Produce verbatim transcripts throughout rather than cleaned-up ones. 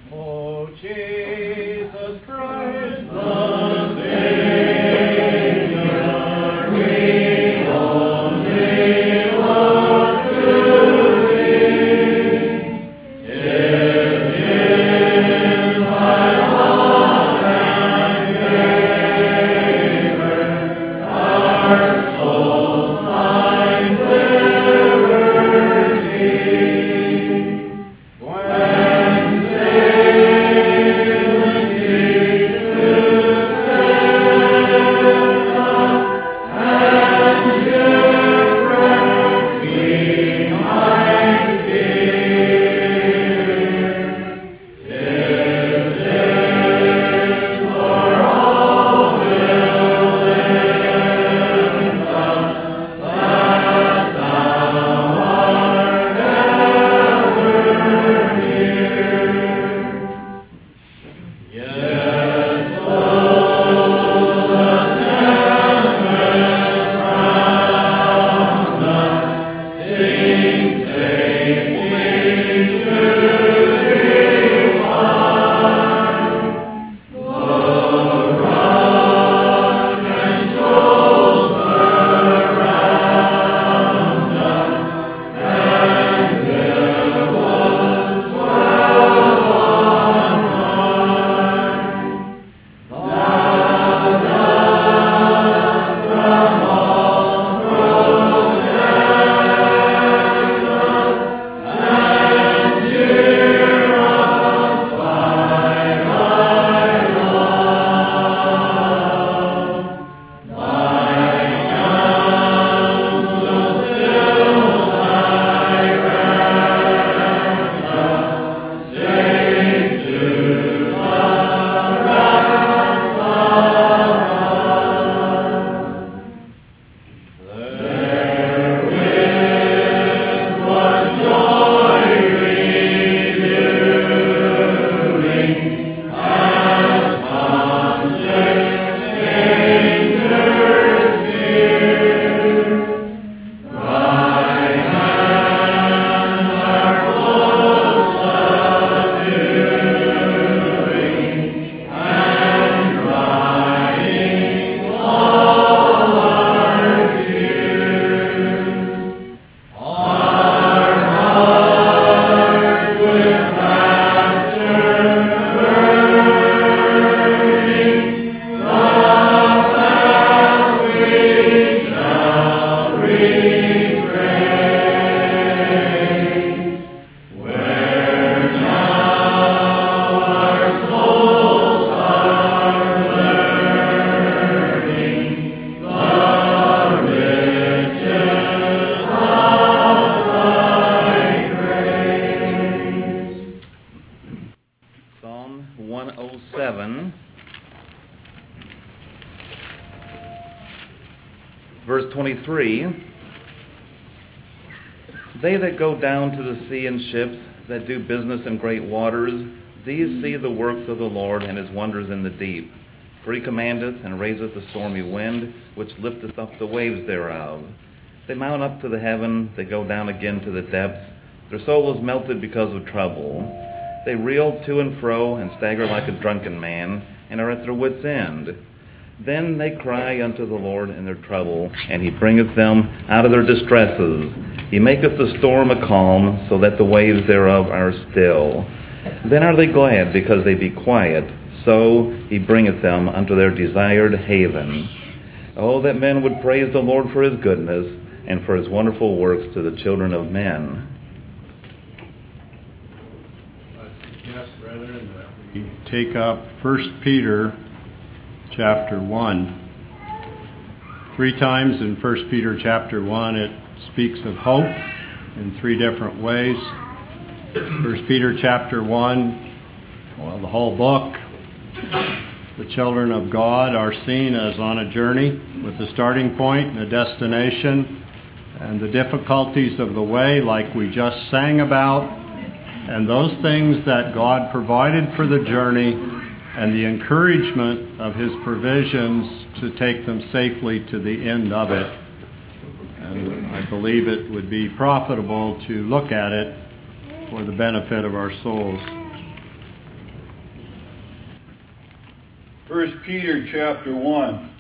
O Jesus Christ, the Savior, we only look to Thee. If in Thy love and favor our souls find liberty, when Satan seeks to set us and shipwreck we might fear. If this for all will end thus, that Thou art ever near. Yet though the tempest round us sing safely to Thee wide, the rock and shoals surround us, and billows swell on high. Thou dost from all protect us, and cheer us by Thy love. Thy counsel still directs us, safe to the rest of us. Therewith was joy renewing, as conflict dangers fear. Thy hands are close subduing, and drying all our tears. Our hearts with rapture burning, the path we shall retrace, where now our souls are learning the riches of Thy grace. Psalm one oh seven, verse twenty-three. They that go down to the sea in ships, that do business in great waters, these see the works of the Lord and His wonders in the deep. For He commandeth and raiseth the stormy wind, which lifteth up the waves thereof. They mount up to the heaven, they go down again to the depths. Their soul is melted because of trouble. They reel to and fro, and stagger like a drunken man, and are at their wits' end. Then they cry unto the Lord in their trouble, and He bringeth them out of their distresses. He maketh the storm a calm, so that the waves thereof are still. Then are they glad, because they be quiet. So He bringeth them unto their desired haven. Oh, that men would praise the Lord for His goodness, and for His wonderful works to the children of men. I suggest, brethren, that we take up First Peter chapter one. Three times in First Peter chapter one it speaks of hope in three different ways. First Peter chapter one, well, the whole book, the children of God are seen as on a journey with a starting point and a destination, and the difficulties of the way, like we just sang about, and those things that God provided for the journey, and the encouragement of His provisions to take them safely to the end of it. And I believe it would be profitable to look at it for the benefit of our souls. First Peter chapter one.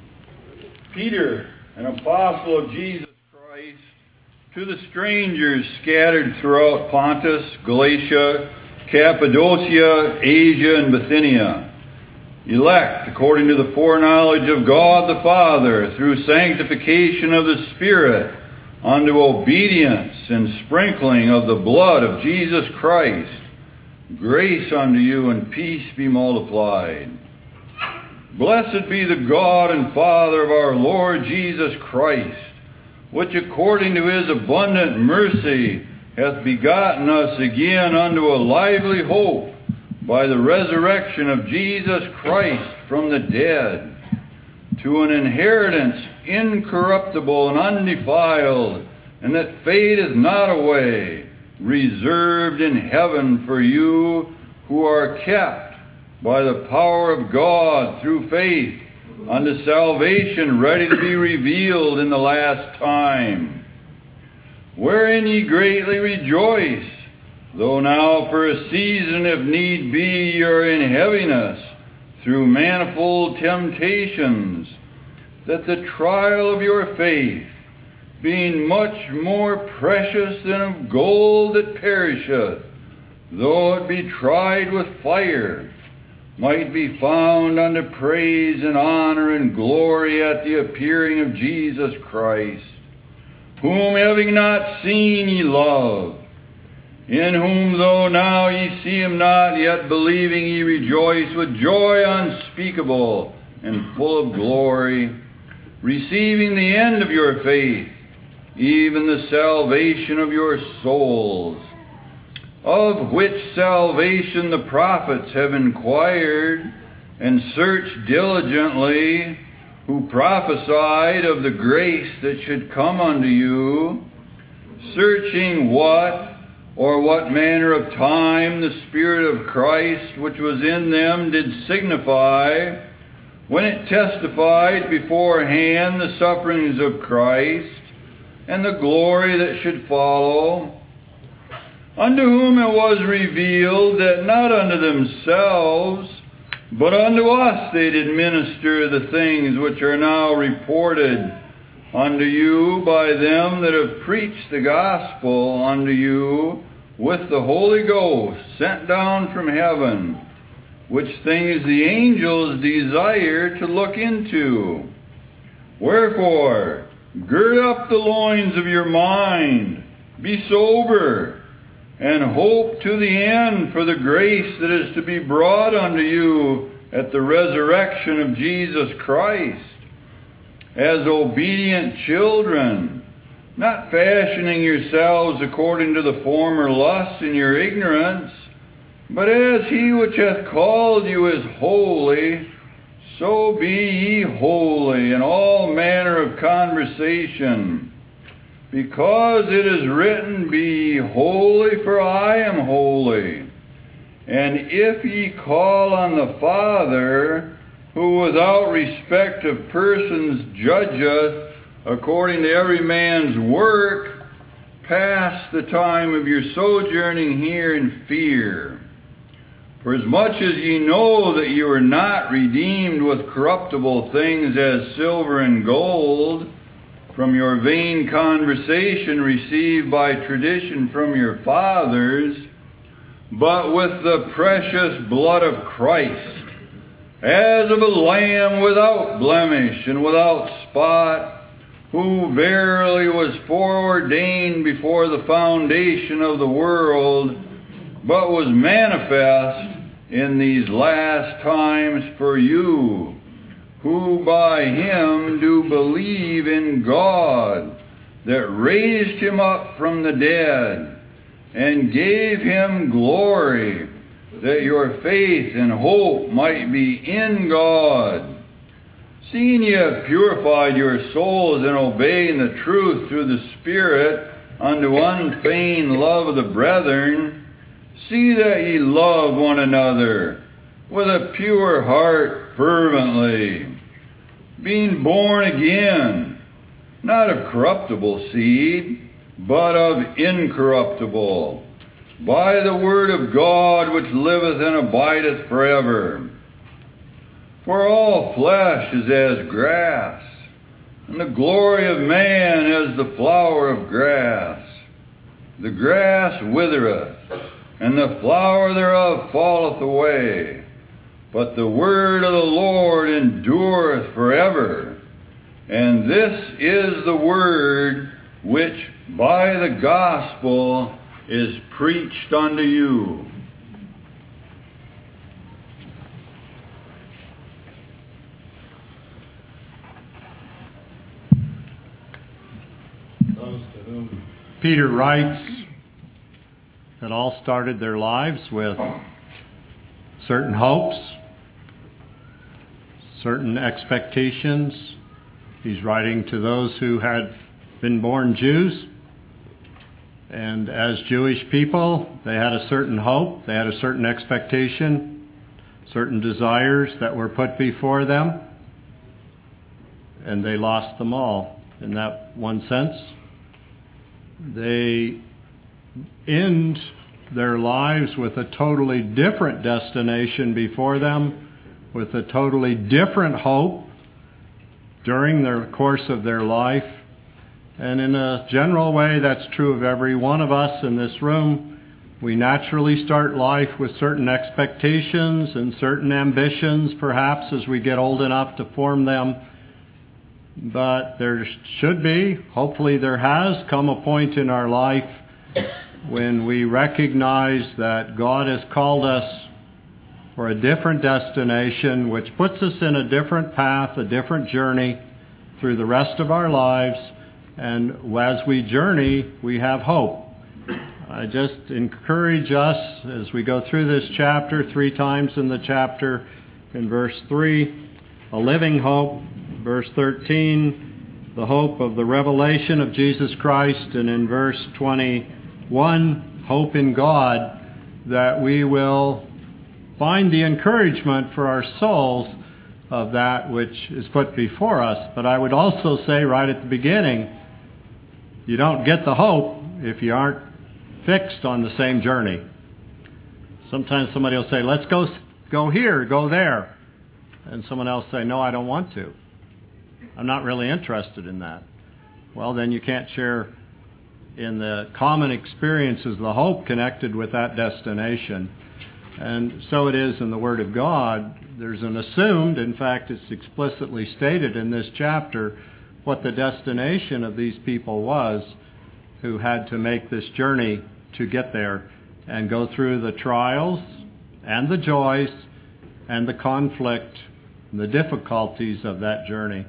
Peter, an apostle of Jesus Christ, to the strangers scattered throughout Pontus, Galatia, Cappadocia, Asia, and Bithynia, elect according to the foreknowledge of God the Father, through sanctification of the Spirit, unto obedience and sprinkling of the blood of Jesus Christ, grace unto you and peace be multiplied. Blessed be the God and Father of our Lord Jesus Christ, which according to his abundant mercy hath begotten us again unto a lively hope by the resurrection of Jesus Christ from the dead, to an inheritance incorruptible and undefiled, and that fadeth not away, reserved in heaven for you who are kept by the power of God through faith unto salvation, ready to be revealed in the last time, wherein ye greatly rejoice, though now for a season, if need be, ye are in heaviness through manifold temptations, that the trial of your faith, being much more precious than of gold that perisheth, though it be tried with fire, might be found unto praise and honor and glory at the appearing of Jesus Christ, whom having not seen ye love, in whom though now ye see him not, yet believing ye rejoice with joy unspeakable and full of glory, receiving the end of your faith, even the salvation of your souls, of which salvation the prophets have inquired and searched diligently, who prophesied of the grace that should come unto you, searching what or what manner of time the Spirit of Christ which was in them did signify, when it testified beforehand the sufferings of Christ and the glory that should follow, unto whom it was revealed that not unto themselves, but unto us they did minister the things which are now reported unto you by them that have preached the gospel unto you with the Holy Ghost sent down from heaven, which things the angels desire to look into. Wherefore, gird up the loins of your mind, be sober, and hope to the end for the grace that is to be brought unto you at the resurrection of Jesus Christ, as obedient children, not fashioning yourselves according to the former lusts in your ignorance, but as he which hath called you is holy, so be ye holy in all manner of conversation, because it is written, Be ye holy, for I am holy. And if ye call on the Father, who without respect of persons judgeth according to every man's work, pass the time of your sojourning here in fear. For as much as ye know that ye were not redeemed with corruptible things as silver and gold, from your vain conversation received by tradition from your fathers, but with the precious blood of Christ, as of a lamb without blemish and without spot, who verily was foreordained before the foundation of the world, but was manifest in these last times for you, who by him do believe in God, that raised him up from the dead, and gave him glory, that your faith and hope might be in God. Seeing ye have purified your souls in obeying the truth through the Spirit unto unfeigned love of the brethren, see that ye love one another with a pure heart fervently, being born again, not of corruptible seed, but of incorruptible, by the word of God which liveth and abideth forever. For all flesh is as grass, and the glory of man as the flower of grass. The grass withereth, and the flower thereof falleth away. But the word of the Lord endureth forever. And this is the word which by the gospel is preached unto you. Those to whom Peter writes that all started their lives with certain hopes, certain expectations. He's writing to those who had been born Jews. And as Jewish people, they had a certain hope, they had a certain expectation, certain desires that were put before them. And they lost them all in that one sense. They end their lives with a totally different destination before them, with a totally different hope during the course of their life. And in a general way, that's true of every one of us in this room. We naturally start life with certain expectations and certain ambitions, perhaps, as we get old enough to form them. But there should be, hopefully there has come a point in our life when we recognize that God has called us for a different destination, which puts us in a different path, a different journey through the rest of our lives. And as we journey, we have hope. I just encourage us as we go through this chapter, three times in the chapter, in verse three, a living hope. Verse thirteen, the hope of the revelation of Jesus Christ. And in verse twenty-one, hope in God, that we will find the encouragement for our souls of that which is put before us. But I would also say right at the beginning, you don't get the hope if you aren't fixed on the same journey. Sometimes somebody will say, let's go, go here, go there. And someone else say, no, I don't want to. I'm not really interested in that. Well, then you can't share in the common experiences, the hope connected with that destination. And so it is in the Word of God. There's an assumed, in fact, it's explicitly stated in this chapter, what the destination of these people was who had to make this journey to get there and go through the trials and the joys and the conflict and the difficulties of that journey.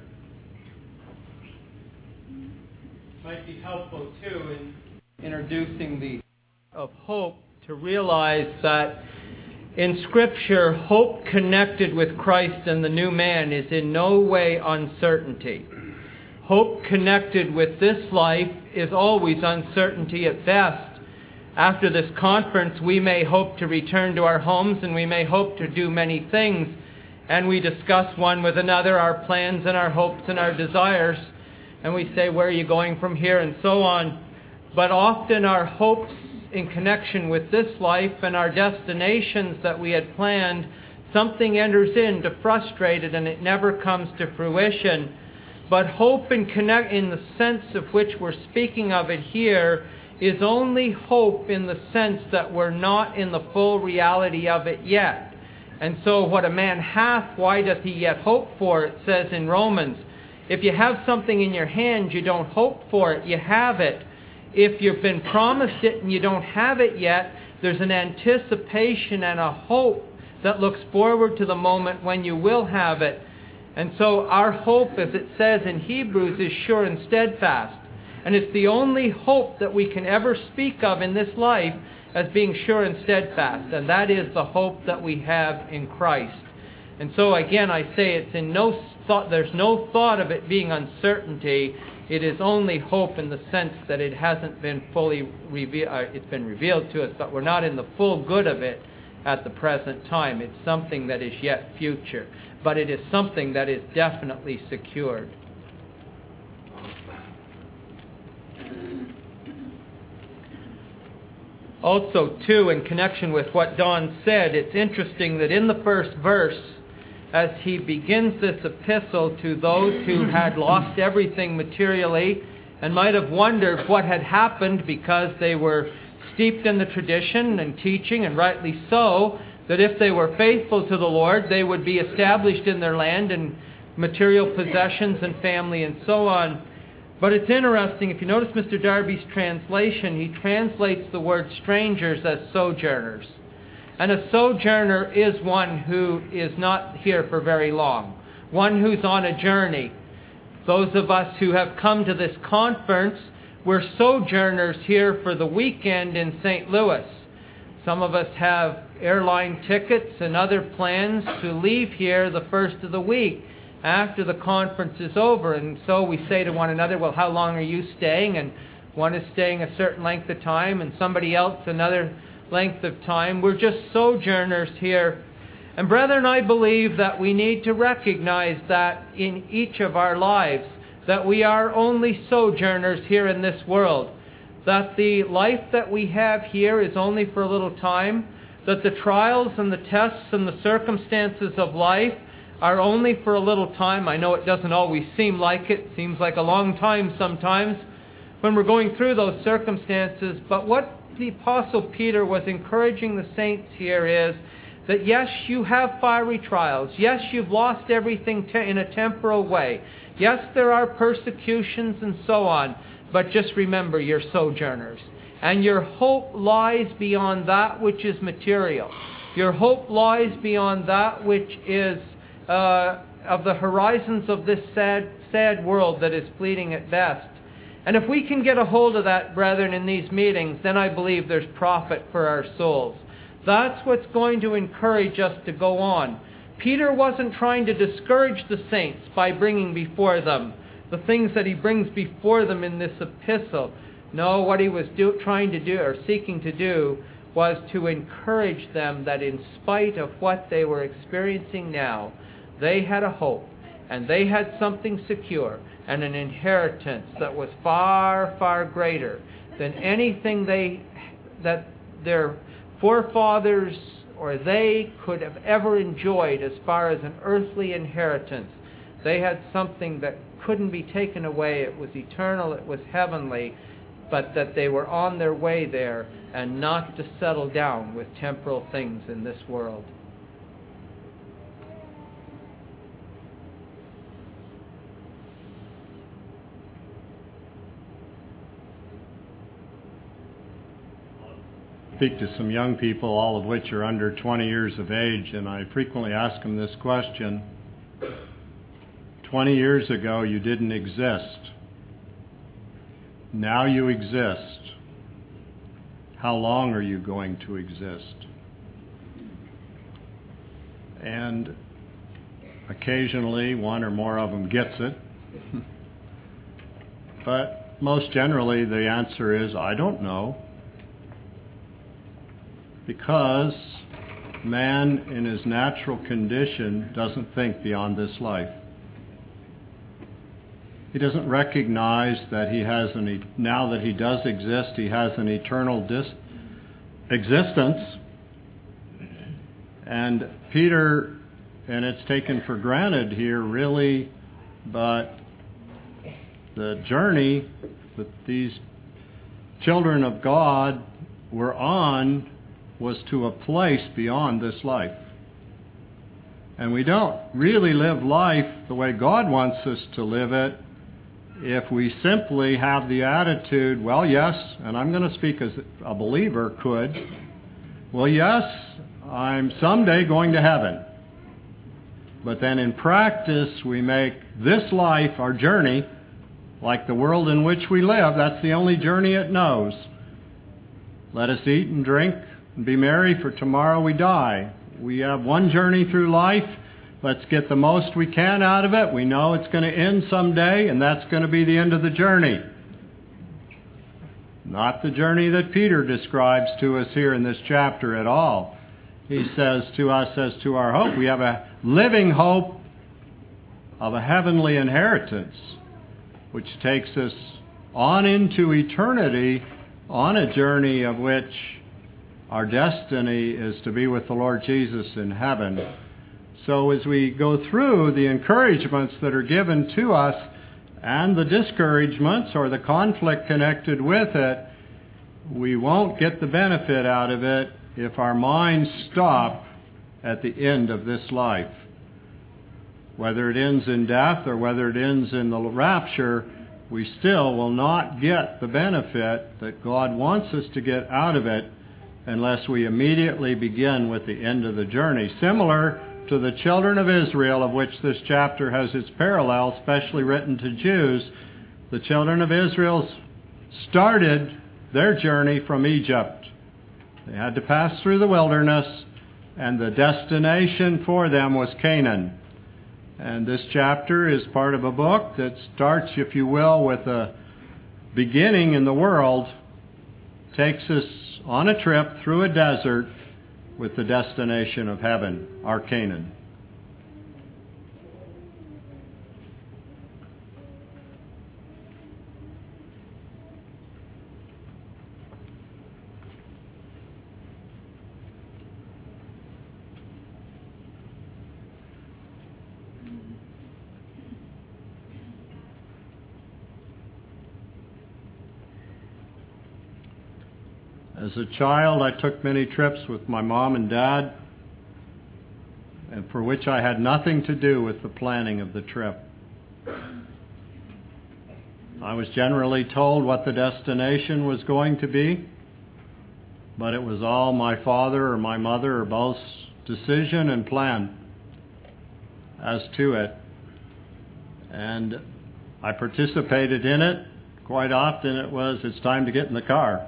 Might be helpful too in introducing the of hope to realize that in Scripture, hope connected with Christ and the new man is in no way uncertainty. Hope connected with this life is always uncertainty at best. After this conference, we may hope to return to our homes and we may hope to do many things, and we discuss one with another our plans and our hopes and our desires, and we say, where are you going from here, and so on. But often our hopes in connection with this life and our destinations that we had planned, something enters in to frustrate it and it never comes to fruition. But hope in, connect, in the sense of which we're speaking of it here is only hope in the sense that we're not in the full reality of it yet. And so what a man hath, why doth he yet hope for? It says in Romans, if you have something in your hand, you don't hope for it, you have it. If you've been promised it and you don't have it yet, there's an anticipation and a hope that looks forward to the moment when you will have it. And so our hope, as it says in Hebrews, is sure and steadfast. And it's the only hope that we can ever speak of in this life as being sure and steadfast. And that is the hope that we have in Christ. And so again, I say it's in no thought, there's no thought of it being uncertainty. It is only hope in the sense that it hasn't been fully revealed, uh, it's been revealed to us, but we're not in the full good of it at the present time. It's something that is yet future, but it is something that is definitely secured. Also, too, in connection with what Don said, it's interesting that in the first verse, as he begins this epistle to those who had lost everything materially and might have wondered what had happened because they were steeped in the tradition and teaching, and rightly so, that if they were faithful to the Lord, they would be established in their land and material possessions and family and so on. But it's interesting, if you notice Mister Darby's translation, he translates the word strangers as sojourners. And a sojourner is one who is not here for very long, one who's on a journey. Those of us who have come to this conference, we're sojourners here for the weekend in Saint Louis. Some of us have airline tickets and other plans to leave here the first of the week after the conference is over. And so we say to one another, well, how long are you staying? And one is staying a certain length of time and somebody else another length of time. We're just sojourners here. And brethren, I believe that we need to recognize that in each of our lives, that we are only sojourners here in this world, that the life that we have here is only for a little time, that the trials and the tests and the circumstances of life are only for a little time. I know it doesn't always seem like it. It seems like a long time sometimes when we're going through those circumstances. But what the Apostle Peter was encouraging the saints here is that yes, you have fiery trials. Yes, you've lost everything te- in a temporal way. Yes, there are persecutions and so on. But just remember, you're sojourners. And your hope lies beyond that which is material. Your hope lies beyond that which is uh, of the horizons of this sad, sad world that is fleeting at best. And if we can get a hold of that, brethren, in these meetings, then I believe there's profit for our souls. That's what's going to encourage us to go on. Peter wasn't trying to discourage the saints by bringing before them the things that he brings before them in this epistle. No, what he was do, trying to do or seeking to do was to encourage them that in spite of what they were experiencing now, they had a hope and they had something secure and an inheritance that was far, far greater than anything they that their forefathers or they could have ever enjoyed as far as an earthly inheritance. They had something that couldn't be taken away. It was eternal, it was heavenly, but that they were on their way there and not to settle down with temporal things in this world. Speak to some young people, all of which are under twenty years of age, and I frequently ask them this question. twenty years ago, you didn't exist. Now you exist. How long are you going to exist? And occasionally, one or more of them gets it. But most generally, the answer is, I don't know. Because man in his natural condition doesn't think beyond this life. He doesn't recognize that he has an, now that he does exist, he has an eternal dis, existence. And Peter, and it's taken for granted here really, but the journey that these children of God were on was to a place beyond this life. And we don't really live life the way God wants us to live it if we simply have the attitude, well, yes, and I'm going to speak as a believer could, well, yes, I'm someday going to heaven. But then in practice, we make this life our journey, like the world in which we live. That's the only journey it knows. Let us eat and drink and be merry, for tomorrow we die. We have one journey through life. Let's get the most we can out of it. We know it's going to end someday, and that's going to be the end of the journey. Not the journey that Peter describes to us here in this chapter at all. He says to us as to our hope, we have a living hope of a heavenly inheritance, which takes us on into eternity on a journey of which our destiny is to be with the Lord Jesus in heaven. so as we go through the encouragements that are given to us and the discouragements or the conflict connected with it, we won't get the benefit out of it if our minds stop at the end of this life. Whether it ends in death or whether it ends in the rapture, we still will not get the benefit that God wants us to get out of it unless we immediately begin with the end of the journey. Similar to the children of Israel, of which this chapter has its parallel, especially written to Jews, the children of Israel started their journey from Egypt. They had to pass through the wilderness, and the destination for them was Canaan. And this chapter is part of a book that starts, if you will, with a beginning in the world, takes us on a trip through a desert with the destination of heaven, our Canaan. As a child, I took many trips with my mom and dad, and for which I had nothing to do with the planning of the trip. I was generally told what the destination was going to be, but it was all my father or my mother or both's decision and plan as to it. And I participated in it. Quite often it was, it's time to get in the car.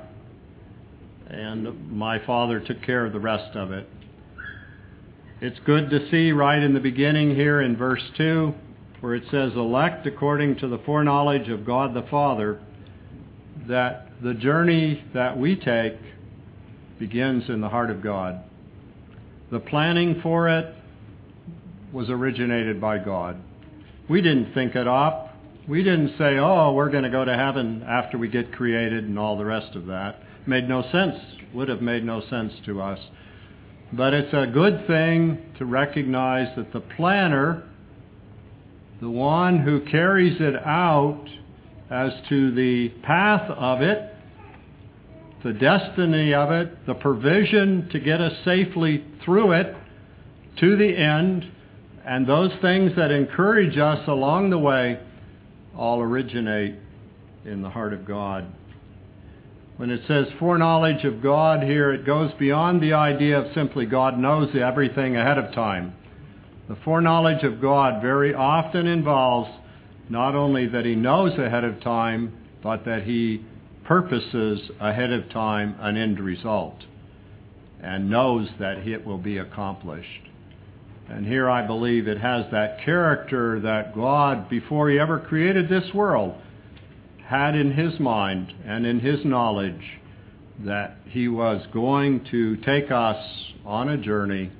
And my father took care of the rest of it. It's good to see right in the beginning here in verse two, where it says, elect according to the foreknowledge of God the Father, that the journey that we take begins in the heart of God. The planning for it was originated by God. We didn't think it up. We didn't say, oh, we're going to go to heaven after we get created and all the rest of that. Made no sense, would have made no sense to us. But it's a good thing to recognize that the planner, the one who carries it out as to the path of it, the destiny of it, the provision to get us safely through it to the end, and those things that encourage us along the way all originate in the heart of God. When it says foreknowledge of God here, it goes beyond the idea of simply God knows everything ahead of time. The foreknowledge of God very often involves not only that He knows ahead of time, but that He purposes ahead of time an end result and knows that it will be accomplished. And here I believe it has that character that God, before He ever created this world, had in His mind and in His knowledge that He was going to take us on a journey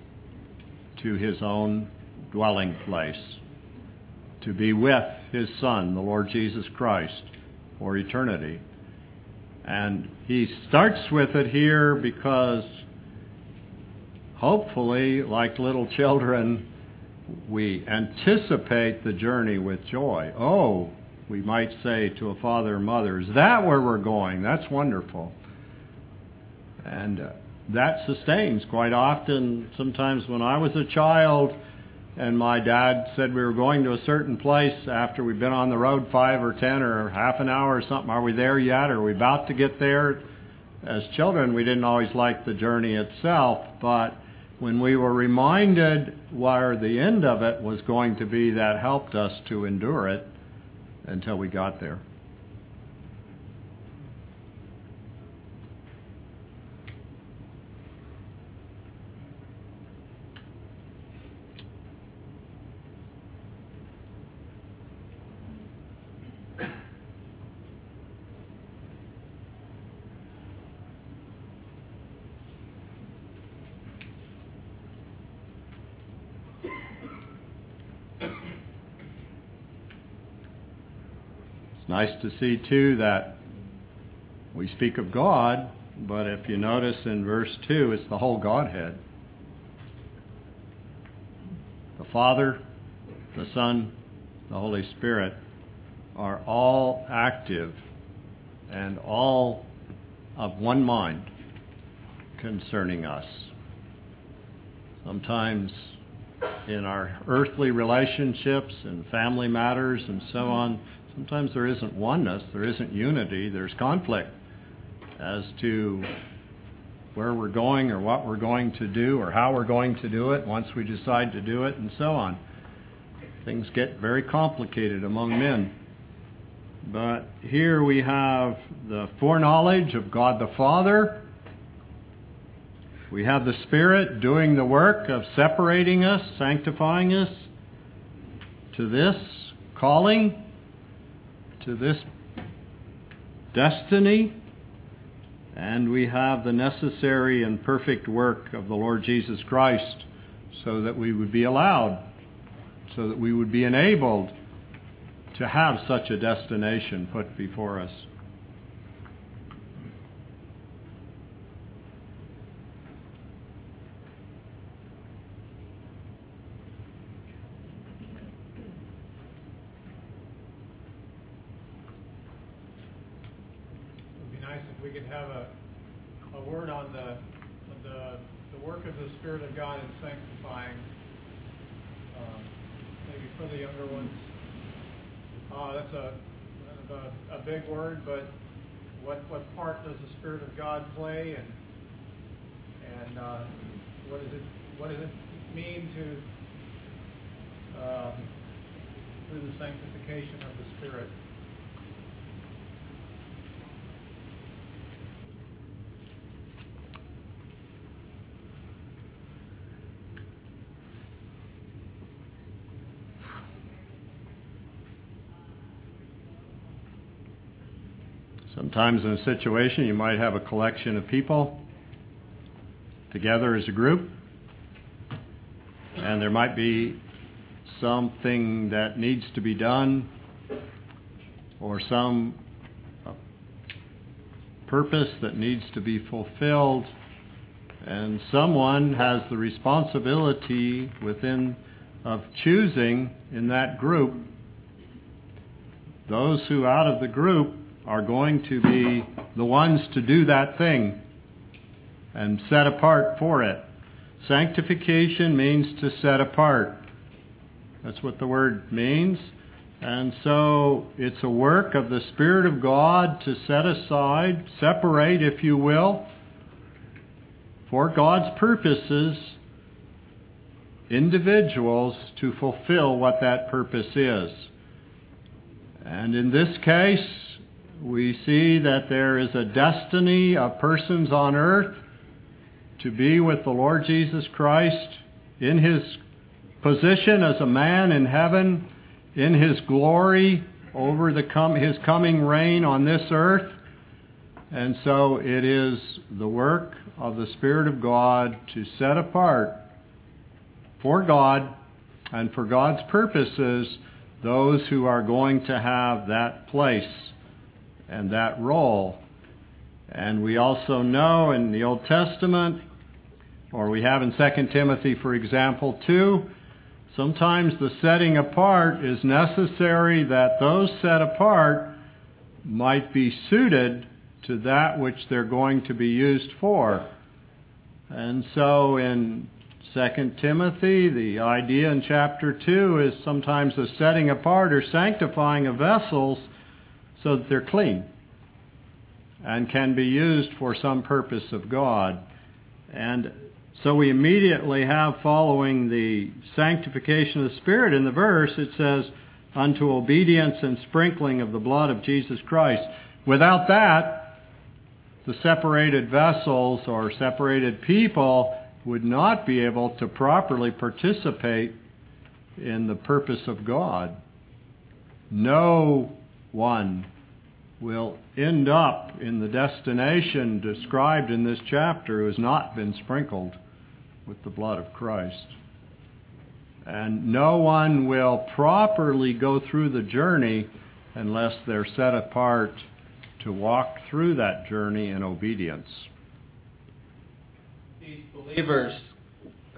to His own dwelling place, to be with His Son, the Lord Jesus Christ, for eternity. And He starts with it here because hopefully, like little children, we anticipate the journey with joy. Oh, we might say to a father or mother, is that where we're going? That's wonderful. And uh, that sustains quite often. Sometimes when I was a child and my dad said we were going to a certain place after we'd been on the road five or ten or half an hour or something, are we there yet? Are we about to get there? As children, we didn't always like the journey itself, but when we were reminded where the end of it was going to be, that helped us to endure it until we got there. Nice to see, too, that we speak of God, but if you notice in verse two, it's the whole Godhead. Father, the Son, the Holy Spirit are all active and all of one mind concerning us. Sometimes in our earthly relationships and family matters and so on, sometimes there isn't oneness, there isn't unity, there's conflict as to where we're going or what we're going to do or how we're going to do it once we decide to do it and so on. Things get very complicated among men. But here we have the foreknowledge of God the Father. We have the Spirit doing the work of separating us, sanctifying us to this calling, to this destiny. And we have the necessary and perfect work of the Lord Jesus Christ so that we would be allowed, so that we would be enabled to have such a destination put before us. If we could have a, a word on the, the the work of the Spirit of God in sanctifying, um, maybe for the younger ones. Uh, that's a, a a big word, but what what part does the Spirit of God play, and and uh, what does it what does it mean to um, through the sanctification of the Spirit? Sometimes in a situation you might have a collection of people together as a group, and there might be something that needs to be done or some purpose that needs to be fulfilled, and someone has the responsibility within of choosing in that group those who out of the group are going to be the ones to do that thing and set apart for it. Sanctification means to set apart. That's what the word means. And so it's a work of the Spirit of God to set aside, separate, if you will, for God's purposes, individuals to fulfill what that purpose is. And in this case, we see that there is a destiny of persons on earth to be with the Lord Jesus Christ in His position as a man in heaven, in His glory over the com- His coming reign on this earth. And so it is the work of the Spirit of God to set apart for God and for God's purposes those who are going to have that place and that role. And we also know in the Old Testament, or we have in Second Timothy, for example, too, sometimes the setting apart is necessary that those set apart might be suited to that which they're going to be used for. And so in Second Timothy, the idea in chapter two is sometimes the setting apart or sanctifying of vessels so that they're clean and can be used for some purpose of God. And so we immediately have, following the sanctification of the Spirit in the verse, it says, unto obedience and sprinkling of the blood of Jesus Christ. Without that, the separated vessels or separated people would not be able to properly participate in the purpose of God. No one will end up in the destination described in this chapter who has not been sprinkled with the blood of Christ. And no one will properly go through the journey unless they're set apart to walk through that journey in obedience. These believers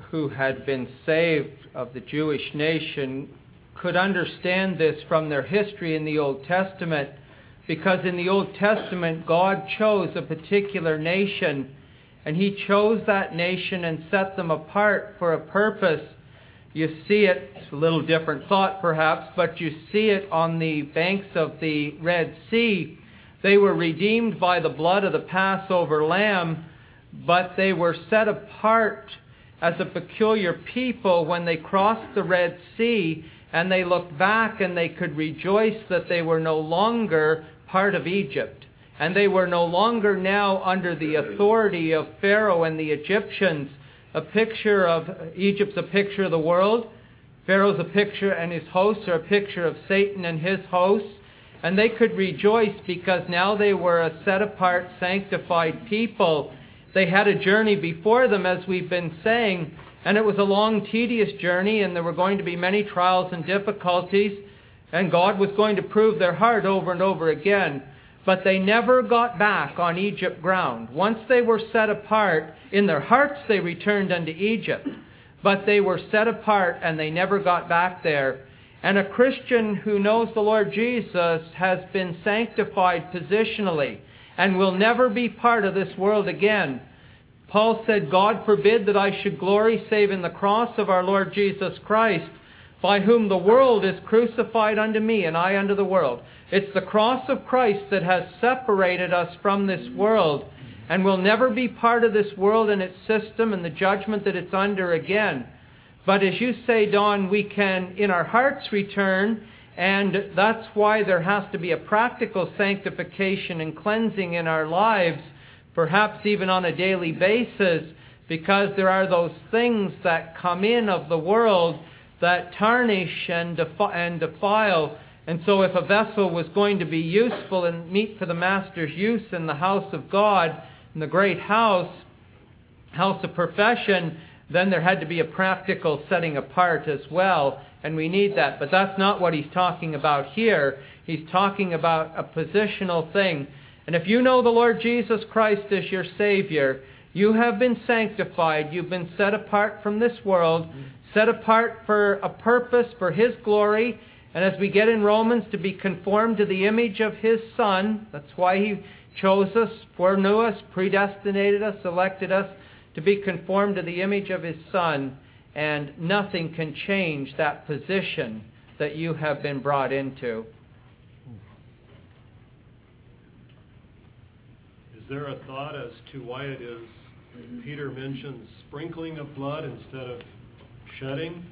who had been saved of the Jewish nation could understand this from their history in the Old Testament, because in the Old Testament God chose a particular nation, and He chose that nation and set them apart for a purpose. You see it, it's a little different thought perhaps, but you see it on the banks of the Red Sea. They were redeemed by the blood of the Passover lamb, but they were set apart as a peculiar people when they crossed the Red Sea, and they looked back and they could rejoice that they were no longer part of Egypt. And they were no longer now under the authority of Pharaoh and the Egyptians. A picture of Egypt's a picture of the world. Pharaoh's a picture, and his hosts are a picture of Satan and his hosts. And they could rejoice because now they were a set-apart, sanctified people. They had a journey before them, as we've been saying, and it was a long, tedious journey, and there were going to be many trials and difficulties, and God was going to prove their heart over and over again. But they never got back on Egypt ground. Once they were set apart, in their hearts they returned unto Egypt, but they were set apart and they never got back there. And a Christian who knows the Lord Jesus has been sanctified positionally and will never be part of this world again. Paul said, God forbid that I should glory save in the cross of our Lord Jesus Christ, by whom the world is crucified unto me and I unto the world. It's the cross of Christ that has separated us from this world, and will never be part of this world and its system and the judgment that it's under again. But as you say, Don, we can in our hearts return, and that's why there has to be a practical sanctification and cleansing in our lives, perhaps even on a daily basis, because there are those things that come in of the world that tarnish and, defi- and defile. And so if a vessel was going to be useful and meet for the Master's use in the house of God, in the great house, house of profession, then there had to be a practical setting apart as well, and we need that. But that's not what he's talking about here. He's talking about a positional thing. And if you know the Lord Jesus Christ as your Savior, you have been sanctified. You've been set apart from this world, set apart for a purpose, for His glory. And as we get in Romans, to be conformed to the image of His Son. That's why He chose us, foreknew us, predestinated us, elected us to be conformed to the image of His Son. And nothing can change that position that you have been brought into. Is there a thought as to why it is Peter mentions sprinkling of blood instead of shedding?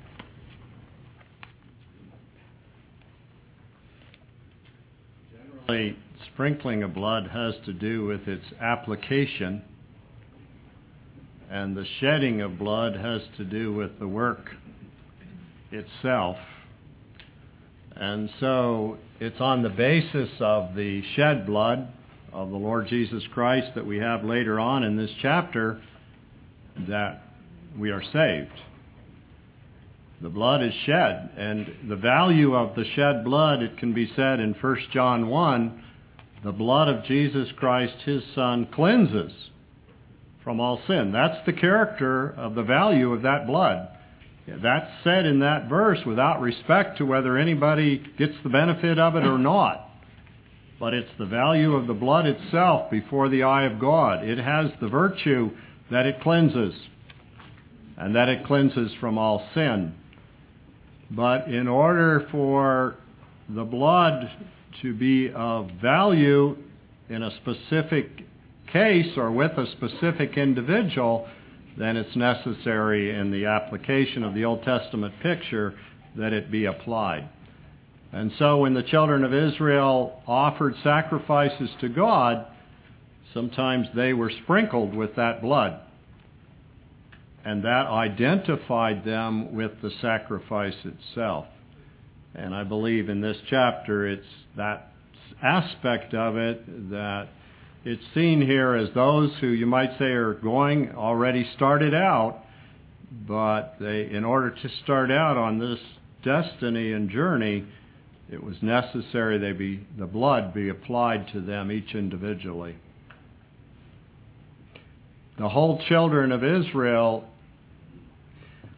Generally, sprinkling of blood has to do with its application, and the shedding of blood has to do with the work itself. And so it's on the basis of the shed blood of the Lord Jesus Christ that we have later on in this chapter that we are saved. The blood is shed, and the value of the shed blood, it can be said in First John one, the blood of Jesus Christ, His Son, cleanses from all sin. That's the character of the value of that blood. That's said in that verse without respect to whether anybody gets the benefit of it or not. But it's the value of the blood itself before the eye of God. It has the virtue that it cleanses, and that it cleanses from all sin. But in order for the blood to be of value in a specific case or with a specific individual, then it's necessary in the application of the Old Testament picture that it be applied. And so when the children of Israel offered sacrifices to God, sometimes they were sprinkled with that blood. And that identified them with the sacrifice itself. And I believe in this chapter it's that aspect of it that it's seen here as those who you might say are going already started out, but they, in order to start out on this destiny and journey, it was necessary they be the blood be applied to them each individually. The whole children of Israel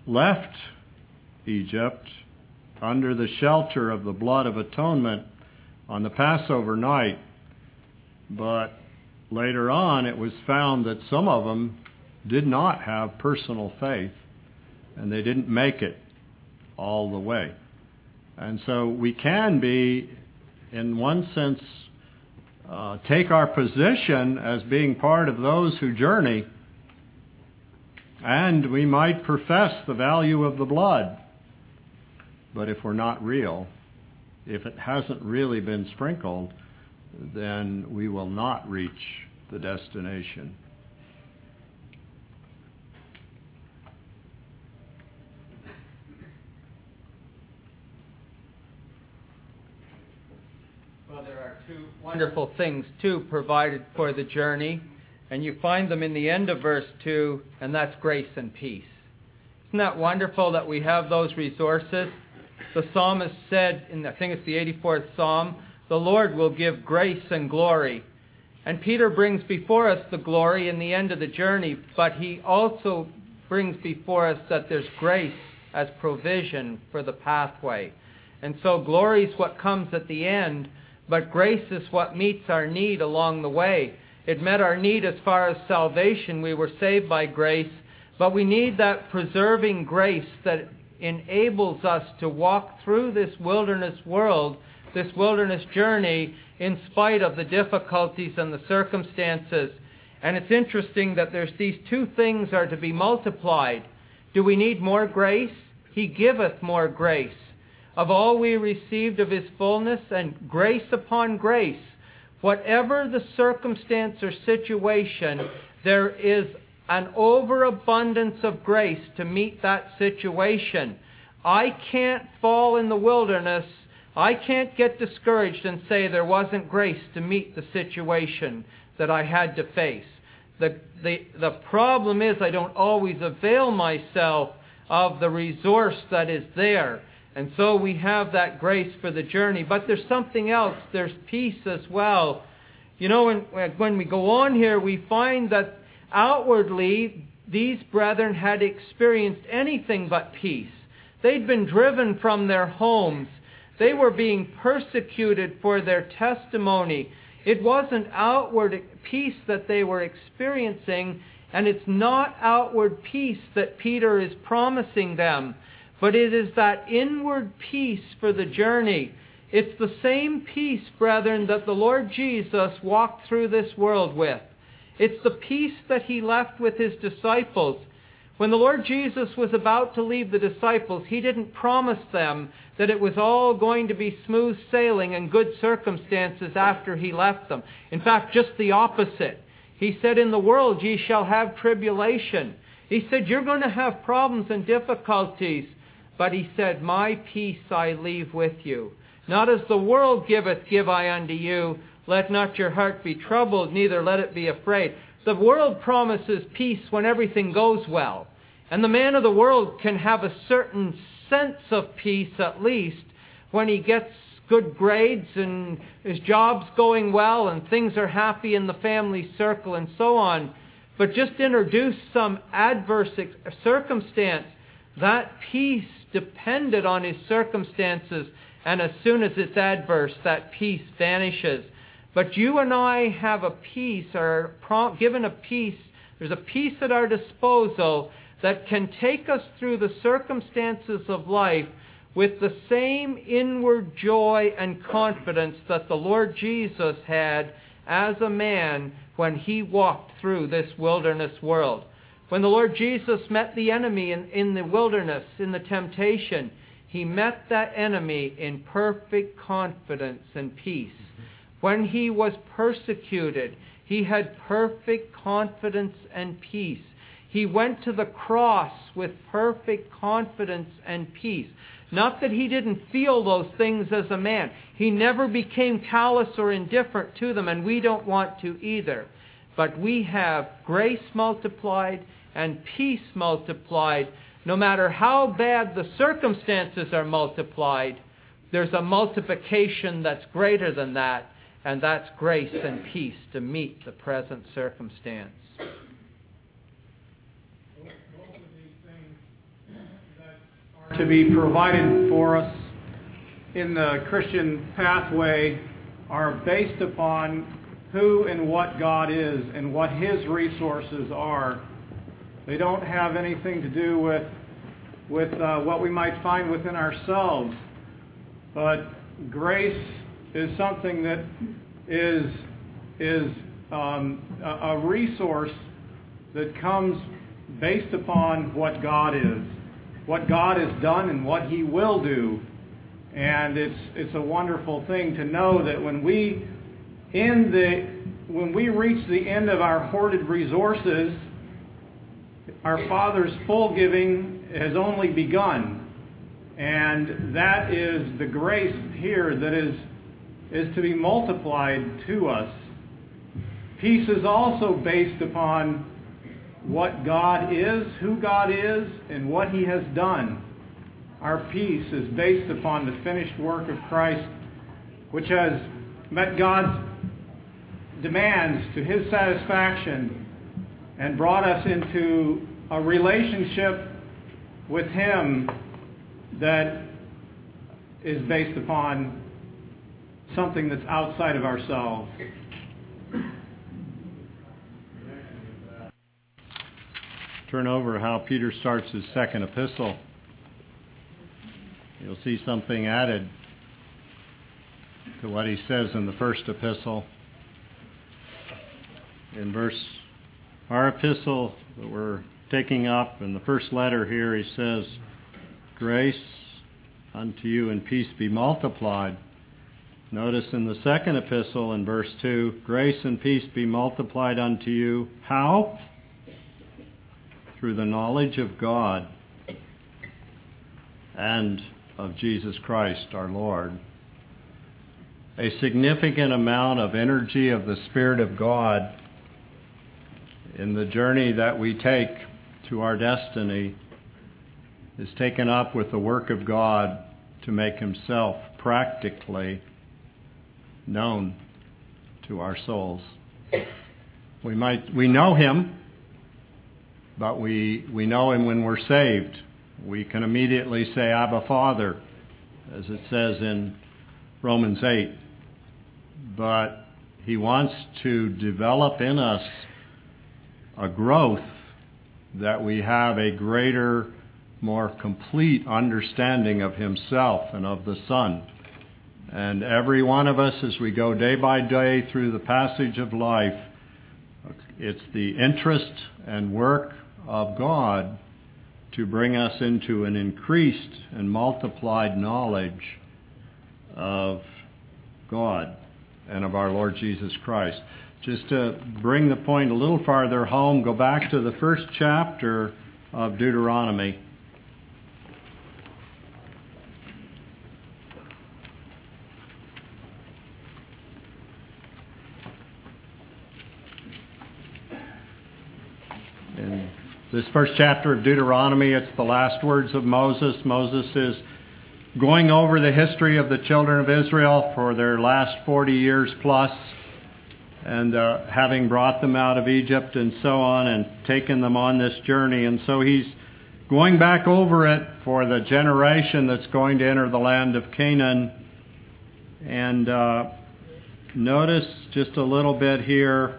left Egypt under the shelter of the blood of atonement on the Passover night. But later on, it was found that some of them did not have personal faith, and they didn't make it all the way. And so we can be, in one sense, uh, take our position as being part of those who journey, and we might profess the value of the blood. But if we're not real, if it hasn't really been sprinkled, then we will not reach the destination. Well, there are two wonderful things, too, provided for the journey, and you find them in the end of verse two, and that's grace and peace. Isn't that wonderful that we have those resources? The psalmist said, in I think it's the eighty-fourth Psalm, the Lord will give grace and glory. And Peter brings before us the glory in the end of the journey, but he also brings before us that there's grace as provision for the pathway. And so glory is what comes at the end, but grace is what meets our need along the way. It met our need as far as salvation. We were saved by grace, but we need that preserving grace that enables us to walk through this wilderness world, this wilderness journey, in spite of the difficulties and the circumstances. And it's interesting that there's these two things are to be multiplied. Do we need more grace? He giveth more grace. Of all we received of His fullness, and grace upon grace. Whatever the circumstance or situation, there is an overabundance of grace to meet that situation. I can't fall in the wilderness. I can't get discouraged and say there wasn't grace to meet the situation that I had to face. The, the, the problem is I don't always avail myself of the resource that is there. And so we have that grace for the journey. But there's something else. There's peace as well. You know, when, when we go on here, we find that outwardly, these brethren had experienced anything but peace. They'd been driven from their homes. They were being persecuted for their testimony. It wasn't outward peace that they were experiencing, and it's not outward peace that Peter is promising them, but it is that inward peace for the journey. It's the same peace, brethren, that the Lord Jesus walked through this world with. It's the peace that He left with His disciples. When the Lord Jesus was about to leave the disciples, He didn't promise them that it was all going to be smooth sailing and good circumstances after He left them. In fact, just the opposite. He said, in the world ye shall have tribulation. He said, you're going to have problems and difficulties. But He said, my peace I leave with you. Not as the world giveth, give I unto you. Let not your heart be troubled, neither let it be afraid. The world promises peace when everything goes well. And the man of the world can have a certain sense of peace, at least, when he gets good grades and his job's going well and things are happy in the family circle and so on. But just introduce some adverse circumstance. That peace depended on his circumstances, and as soon as it's adverse, that peace vanishes. But you and I have a peace, are given a peace. There's a peace at our disposal that can take us through the circumstances of life with the same inward joy and confidence that the Lord Jesus had as a man when He walked through this wilderness world. When the Lord Jesus met the enemy in, in the wilderness, in the temptation, He met that enemy in perfect confidence and peace. When He was persecuted, He had perfect confidence and peace. He went to the cross with perfect confidence and peace. Not that He didn't feel those things as a man. He never became callous or indifferent to them, and we don't want to either. But we have grace multiplied and peace multiplied. No matter how bad the circumstances are multiplied, there's a multiplication that's greater than that, and that's grace and peace to meet the present circumstance. Both of these things to be provided for us in the Christian pathway are based upon who and what God is and what His resources are. They don't have anything to do with with uh, what we might find within ourselves. But grace is something that is is um, a, a resource that comes based upon what God is, what God has done and what He will do. And it's it's a wonderful thing to know that when we in the when we reach the end of our hoarded resources, our Father's full giving has only begun. And that is the grace here that is is to be multiplied to us. Peace is also based upon what God is, who God is, and what He has done. Our peace is based upon the finished work of Christ, which has met God's demands to His satisfaction and brought us into a relationship with Him that is based upon something that's outside of ourselves. Turn over how Peter starts his second epistle. You'll see something added to what he says in the first epistle. In verse, our epistle that we're taking up in the first letter here, he says, grace unto you and peace be multiplied. Notice in the second epistle in verse two, grace and peace be multiplied unto you. How? Through the knowledge of God and of Jesus Christ our Lord. A significant amount of energy of the Spirit of God in the journey that we take to our destiny is taken up with the work of God to make Himself practically known to our souls. We might we know Him, but we we know Him when we're saved. We can immediately say, Abba, Father, as it says in Romans eight. But He wants to develop in us a growth that we have a greater, more complete understanding of Himself and of the Son. And every one of us, as we go day by day through the passage of life, it's the interest and work of God to bring us into an increased and multiplied knowledge of God and of our Lord Jesus Christ. Just to bring the point a little farther home, go back to the first chapter of Deuteronomy. In this first chapter of Deuteronomy, it's the last words of Moses. Moses is going over the history of the children of Israel for their last forty years plus, and uh, having brought them out of Egypt and so on, and taken them on this journey. And so he's going back over it for the generation that's going to enter the land of Canaan. And uh, notice just a little bit here.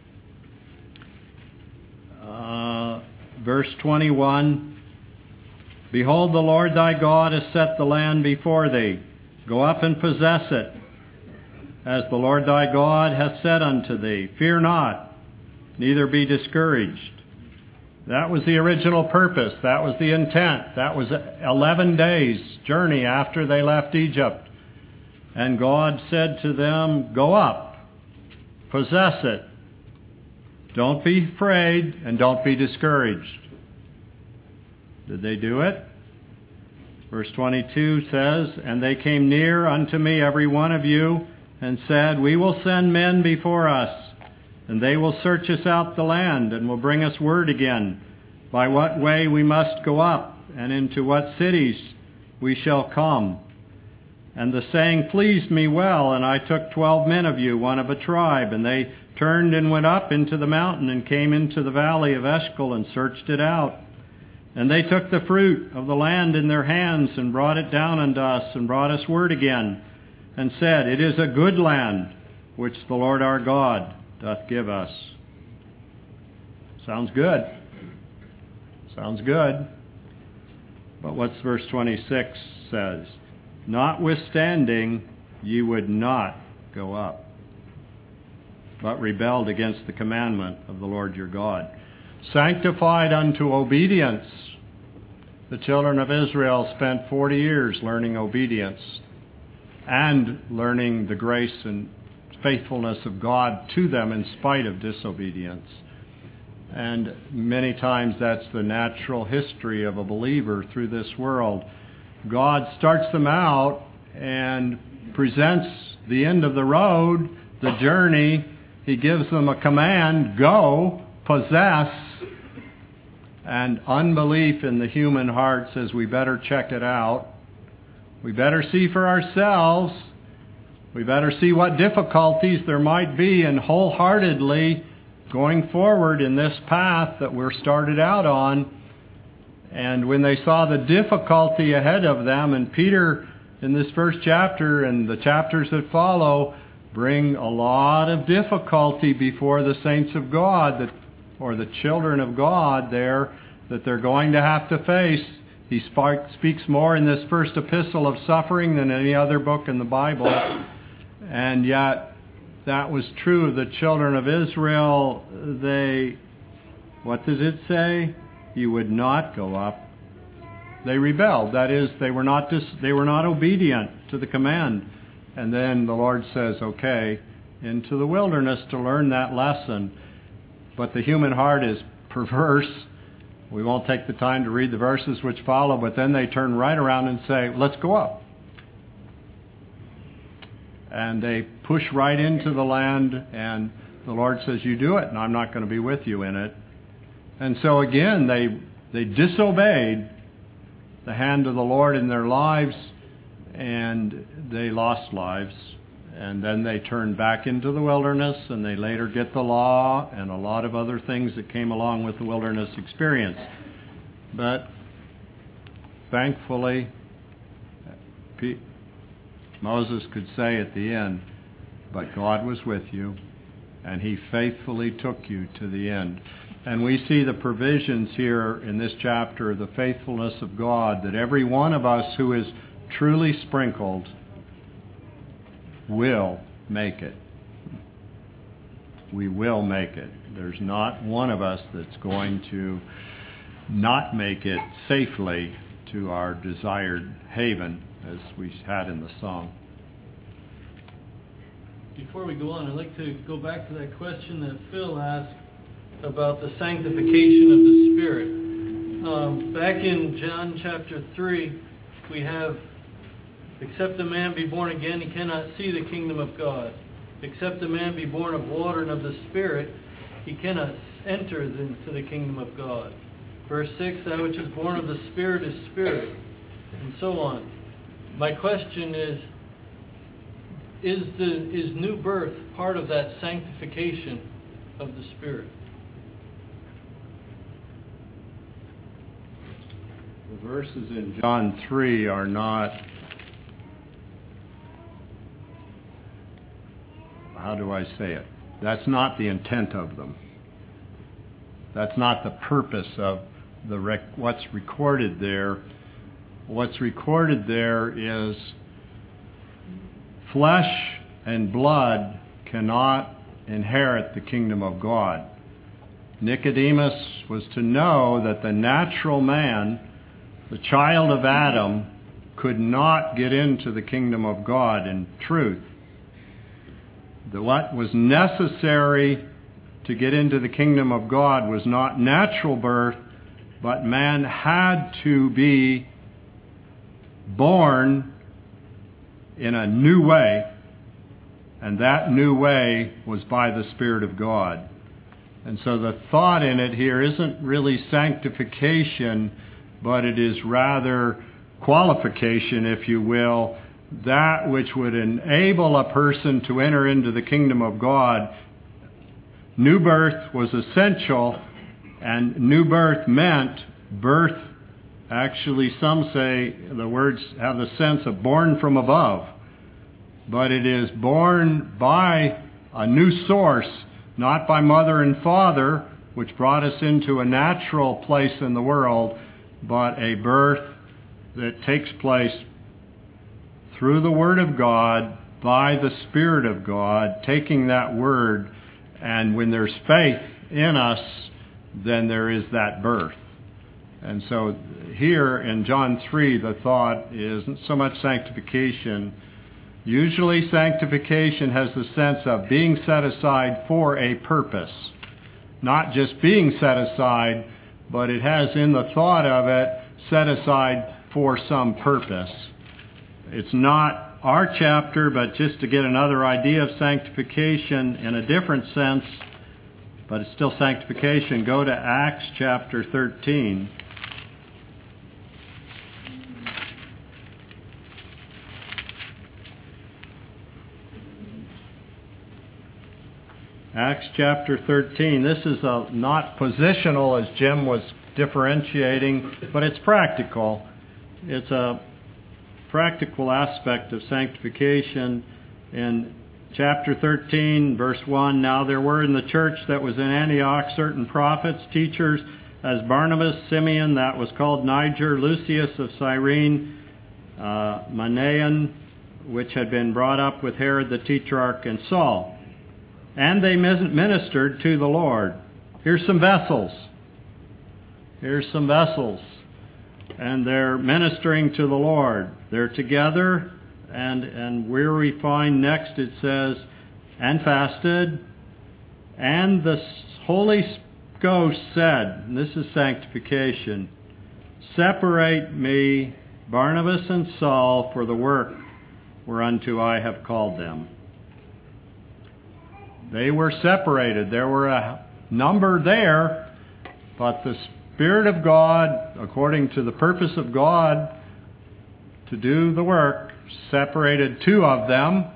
Uh, verse twenty-one, behold, the Lord thy God has set the land before thee. Go up and possess it, as the Lord thy God hath said unto thee. Fear not, neither be discouraged. That was the original purpose. That was the intent. That was eleven days' journey after they left Egypt. And God said to them, go up, possess it. Don't be afraid and don't be discouraged. Did they do it? Verse twenty-two says, and they came near unto me, every one of you, and said, we will send men before us, and they will search us out the land, and will bring us word again, by what way we must go up, and into what cities we shall come. And the saying pleased me well, and I took twelve men of you, one of a tribe, and they turned and went up into the mountain, and came into the valley of Eshcol, and searched it out. And they took the fruit of the land in their hands and brought it down unto us and brought us word again and said, It is a good land which the Lord our God doth give us. Sounds good. Sounds good. But what's verse twenty-six says? Notwithstanding, ye would not go up, but rebelled against the commandment of the Lord your God. Sanctified unto obedience. The children of Israel spent forty years learning obedience and learning the grace and faithfulness of God to them in spite of disobedience. And many times that's the natural history of a believer through this world. God starts them out and presents the end of the road, the journey. He gives them a command, go, possess. And unbelief in the human heart says we better check it out. We better see for ourselves. We better see what difficulties there might be, and wholeheartedly going forward in this path that we're started out on. And when they saw the difficulty ahead of them, and Peter in this first chapter and the chapters that follow bring a lot of difficulty before the saints of God, that, or the children of God there, that they're going to have to face. He spark, speaks more in this first epistle of suffering than any other book in the Bible. And yet, that was true of the children of Israel. They, what does it say? You would not go up. They rebelled. That is, they were not dis, they were not obedient to the command. And then the Lord says, okay, into the wilderness to learn that lesson. But the human heart is perverse. We won't take the time to read the verses which follow, but then they turn right around and say, let's go up. And they push right into the land, and the Lord says, you do it, and I'm not going to be with you in it. And so again, they they disobeyed the hand of the Lord in their lives, and they lost lives. And then they turned back into the wilderness, and they later get the law and a lot of other things that came along with the wilderness experience. But thankfully, Moses could say at the end, but God was with you, and He faithfully took you to the end. And we see the provisions here in this chapter, the faithfulness of God, that every one of us who is truly sprinkled will make it. We will make it. There's not one of us that's going to not make it safely to our desired haven, as we had in the song. Before we go on, I'd like to go back to that question that Phil asked about the sanctification of the Spirit. Um, back in John chapter three, we have, except a man be born again, he cannot see the kingdom of God. Except a man be born of water and of the Spirit, he cannot enter into the kingdom of God. Verse six, that which is born of the Spirit is spirit, and so on. My question is, is the is new birth part of that sanctification of the Spirit? The verses in John three are not, how do I say it? That's not the intent of them. That's not the purpose of the rec- what's recorded there. What's recorded there is flesh and blood cannot inherit the kingdom of God. Nicodemus was to know that the natural man, the child of Adam, could not get into the kingdom of God in truth. That what was necessary to get into the kingdom of God was not natural birth, but man had to be born in a new way, and that new way was by the Spirit of God. And so the thought in it here isn't really sanctification, but it is rather qualification, if you will, that which would enable a person to enter into the kingdom of God. New birth was essential, and new birth meant birth, actually some say the words have the sense of born from above. But it is born by a new source, not by mother and father, which brought us into a natural place in the world, but a birth that takes place through the Word of God, by the Spirit of God, taking that Word, and when there's faith in us, then there is that birth. And so here in John three, the thought isn't so much sanctification. Usually sanctification has the sense of being set aside for a purpose. Not just being set aside, but it has in the thought of it set aside for some purpose. It's not our chapter, but just to get another idea of sanctification in a different sense, but it's still sanctification, go to Acts chapter thirteen. Acts chapter thirteen. This is a, not positional as Jim was differentiating, but it's practical. It's a practical aspect of sanctification. In chapter thirteen, verse one, now there were in the church that was in Antioch certain prophets, teachers, as Barnabas, Simeon, that was called Niger, Lucius of Cyrene, uh, Manaen, which had been brought up with Herod the Tetrarch, and Saul. And they ministered to the Lord. Here's some vessels. Here's some vessels. And they're ministering to the Lord. They're together. And, and where we find next it says, and fasted. And the Holy Ghost said, and this is sanctification, separate me, Barnabas and Saul, for the work whereunto I have called them. They were separated. There were a number there, but the Spirit of God, according to the purpose of God to do the work, separated two of them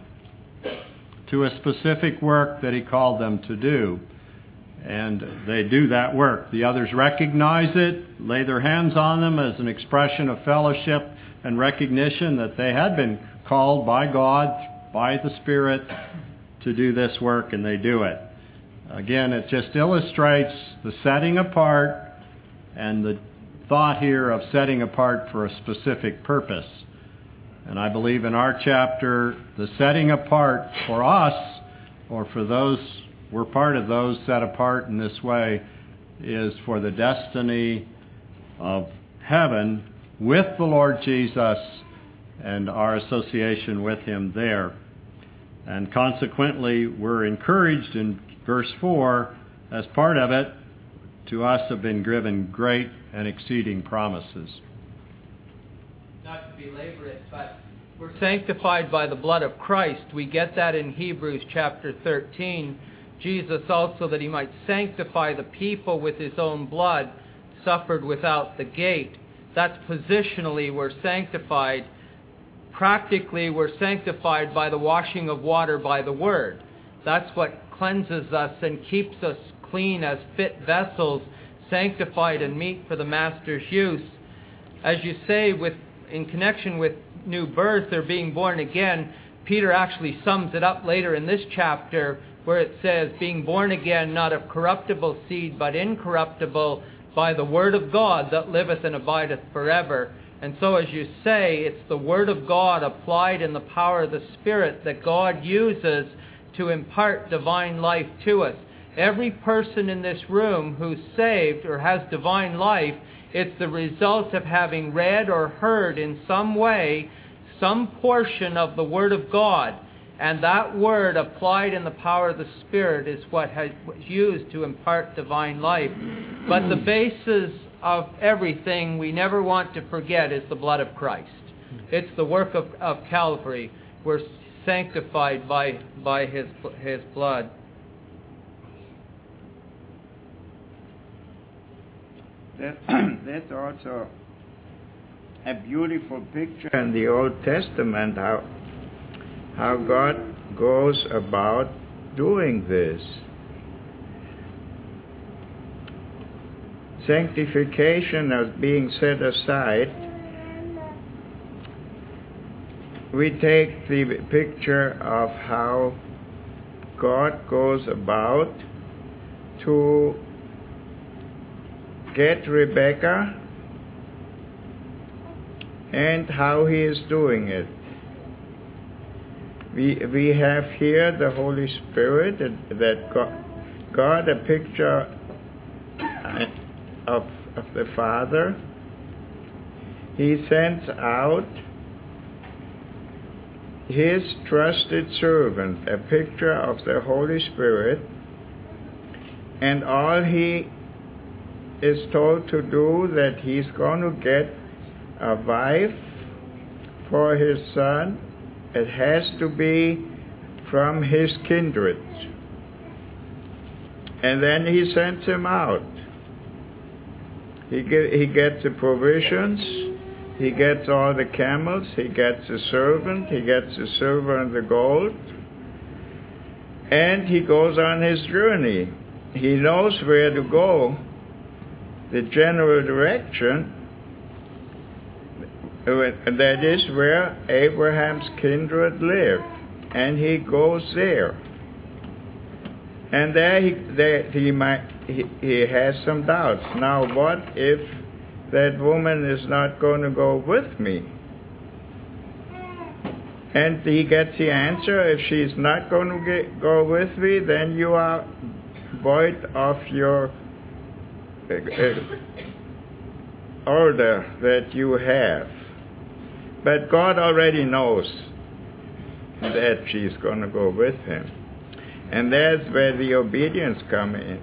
to a specific work that He called them to do. And they do that work. The others recognize it, lay their hands on them as an expression of fellowship and recognition that they had been called by God, by the Spirit, to do this work, and they do it. Again, it just illustrates the setting apart and the thought here of setting apart for a specific purpose. And I believe in our chapter, the setting apart for us, or for those, we're part of those set apart in this way, is for the destiny of heaven with the Lord Jesus and our association with Him there. And consequently, we're encouraged in verse four, as part of it, to us have been given great and exceeding promises. Not to belabor it, but we're sanctified by the blood of Christ. We get that in Hebrews chapter thirteen. Jesus also, that He might sanctify the people with His own blood, suffered without the gate. That's positionally we're sanctified. Practically, we're sanctified by the washing of water by the Word. That's what cleanses us and keeps us clean as fit vessels, sanctified and meet for the Master's use. As you say, with in connection with new birth or being born again, Peter actually sums it up later in this chapter where it says, being born again, not of corruptible seed, but incorruptible, by the Word of God that liveth and abideth forever. And so, as you say, it's the Word of God applied in the power of the Spirit that God uses to impart divine life to us. Every person in this room who's saved or has divine life, it's the result of having read or heard in some way some portion of the Word of God. And that Word applied in the power of the Spirit is what has was used to impart divine life. But the basis of everything we never want to forget is the blood of Christ. It's the work of, of Calvary. We're sanctified by, by His, His blood. That, that's also a beautiful picture in the Old Testament, how, how God goes about doing this. sanctification is being set aside, we take the picture of how God goes about to get Rebekah and how he is doing it. We, we have here the Holy Spirit, that, that God, God, a picture of, of the Father. He sends out his trusted servant, a picture of the Holy Spirit, and all he is told to do, that he's going to get a wife for his son. It has to be from his kindred. And then he sends him out. He, get, he gets the provisions, he gets all the camels, he gets the servant, he gets the silver and the gold, and he goes on his journey. He knows where to go, the general direction. That is where Abraham's kindred lived, and he goes there. And there he, there he might he, he has some doubts. Now, what if that woman is not going to go with me? And he gets the answer: if she's not going to get, go with me, then you are void of your uh, uh, order that you have. But God already knows that she's going to go with him. And that's where the obedience comes in.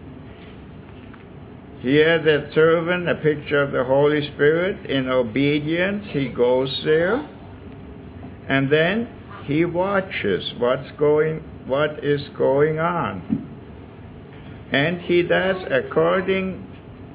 Here, that servant, a picture of the Holy Spirit, in obedience, he goes there, and then he watches what's going, what is going on. And he does according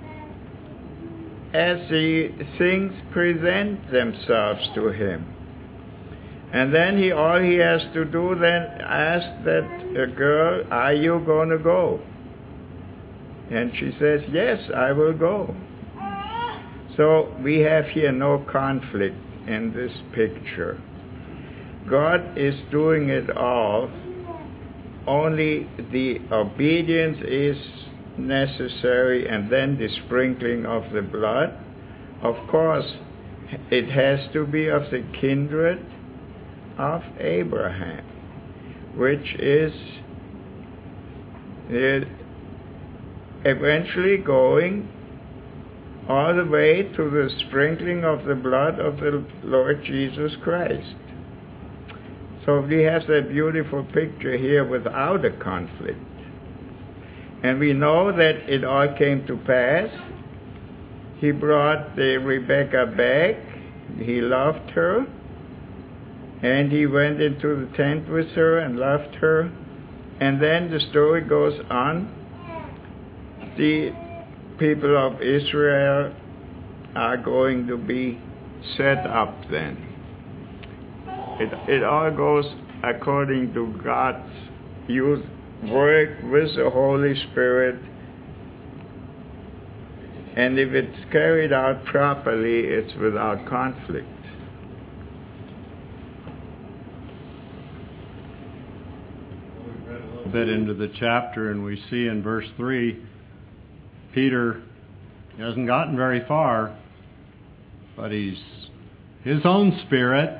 as the things present themselves to him. And then he all he has to do then ask that girl, are you going to go? And she says, yes, I will go. So we have here no conflict in this picture. God is doing it all, only the obedience is necessary, and then the sprinkling of the blood. Of course, it has to be of the kindred of Abraham, which is eventually going all the way to the sprinkling of the blood of the Lord Jesus Christ. So we have that beautiful picture here without a conflict. And we know that it all came to pass. He brought the Rebekah back. He loved her. And he went into the tent with her and loved her. And then the story goes on. The people of Israel are going to be set up then. It, it all goes according to God's use, work with the Holy Spirit. And if it's carried out properly, it's without conflict. We read a little bit into the chapter, and we see in verse three, Peter hasn't gotten very far, but he's his own spirit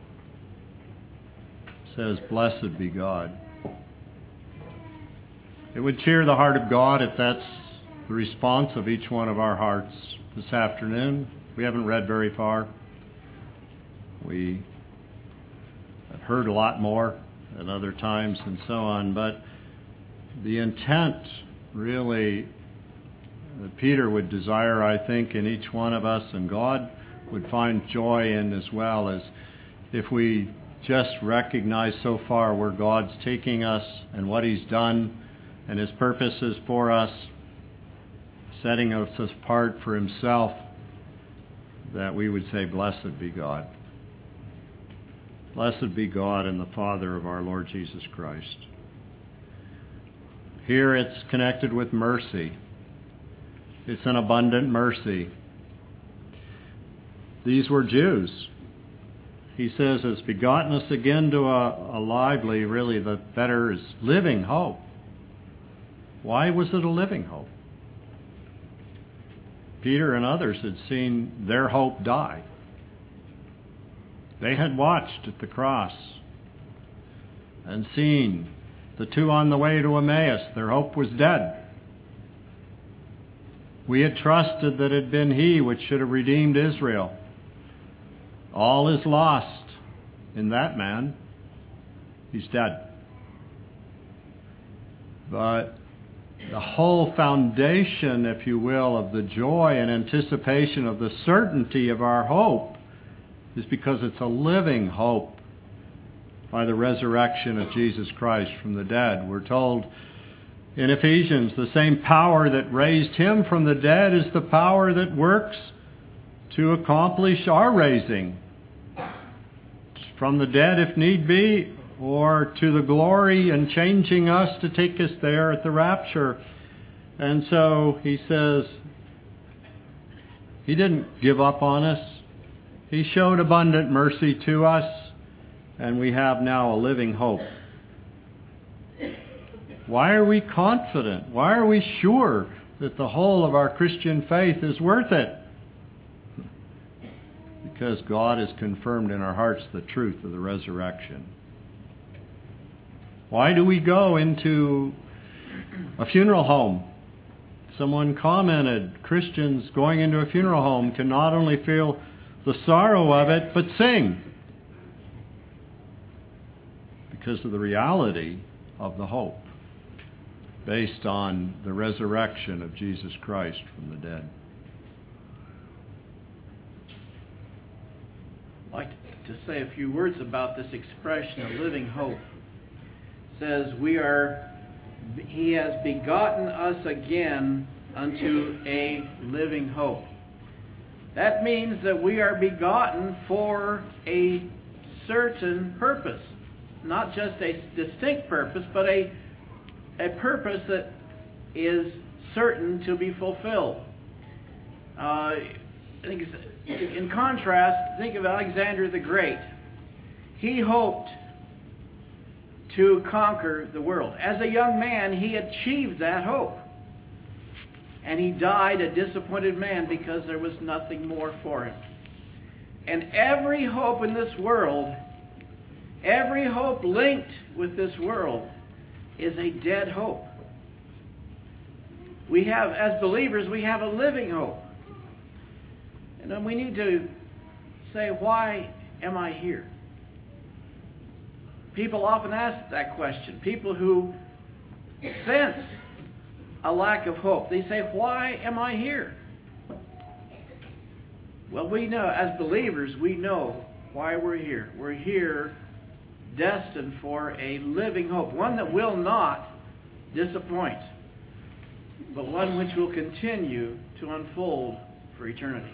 says, "Blessed be God." It would cheer the heart of God if that's the response of each one of our hearts this afternoon. We haven't read very far. We have heard a lot more at other times and so on, but the intent really that Peter would desire, I think, in each one of us, and God would find joy in as well, as if we just recognize so far where God's taking us and what He's done and His purposes for us, setting us apart for Himself, that we would say, "Blessed be God. Blessed be God and the Father of our Lord Jesus Christ." Here it's connected with mercy. It's an abundant mercy. These were Jews. He says, has begotten us again to a, a lively, really the better is living hope. Why was it a living hope? Peter and others had seen their hope die. They had watched at the cross and seen the two on the way to Emmaus. Their hope was dead. We had trusted that it had been He which should have redeemed Israel. All is lost in that man. He's dead. But the whole foundation, if you will, of the joy and anticipation of the certainty of our hope is because it's a living hope by the resurrection of Jesus Christ from the dead. We're told in Ephesians, the same power that raised Him from the dead is the power that works to accomplish our raising from the dead if need be, or to the glory and changing us to take us there at the rapture. And so he says, He didn't give up on us. He showed abundant mercy to us, and we have now a living hope. Why are we confident? Why are we sure that the whole of our Christian faith is worth it? Because God has confirmed in our hearts the truth of the resurrection. Why do we go into a funeral home? Someone commented, Christians going into a funeral home can not only feel the sorrow of it, but sing. Because of the reality of the hope based on the resurrection of Jesus Christ from the dead. I'd like to say a few words about this expression of living hope. It says, we are, He has begotten us again unto a living hope. That means that we are begotten for a certain purpose. Not just a distinct purpose, but a, a purpose that is certain to be fulfilled. Uh, I think in contrast, think of Alexander the Great. He hoped to conquer the world. As a young man, he achieved that hope. And he died a disappointed man because there was nothing more for him. And every hope in this world, every hope linked with this world, is a dead hope. We have, as believers, we have a living hope. And then we need to say, why am I here? People often ask that question. People who sense a lack of hope. They say, why am I here? Well, we know, as believers, we know why we're here. We're here destined for a living hope. One that will not disappoint, but one which will continue to unfold for eternity.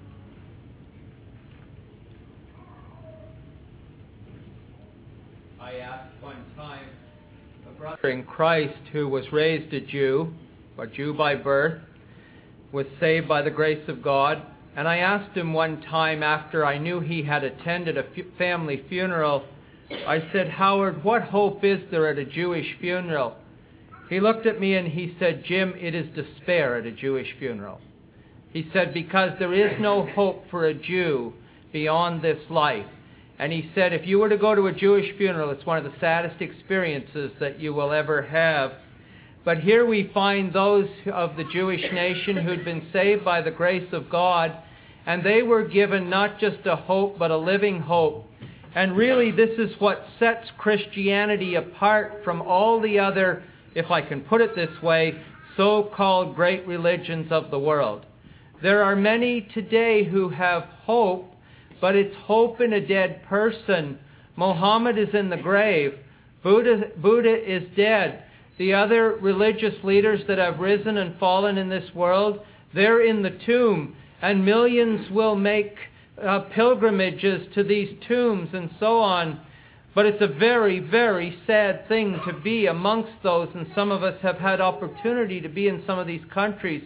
I asked one time a brother in Christ who was raised a Jew, a Jew by birth, was saved by the grace of God. And I asked him one time after I knew he had attended a family funeral, I said, Howard, what hope is there at a Jewish funeral? He looked at me and he said, Jim, it is despair at a Jewish funeral. He said, because there is no hope for a Jew beyond this life. And he said, if you were to go to a Jewish funeral, it's one of the saddest experiences that you will ever have. But here we find those of the Jewish nation who'd been saved by the grace of God, and they were given not just a hope, but a living hope. And really, this is what sets Christianity apart from all the other, if I can put it this way, so-called great religions of the world. There are many today who have hope, but it's hope in a dead person. Mohammed is in the grave. Buddha, Buddha is dead. The other religious leaders that have risen and fallen in this world, they're in the tomb. And millions will make uh, pilgrimages to these tombs and so on. But it's a very, very sad thing to be amongst those. And some of us have had opportunity to be in some of these countries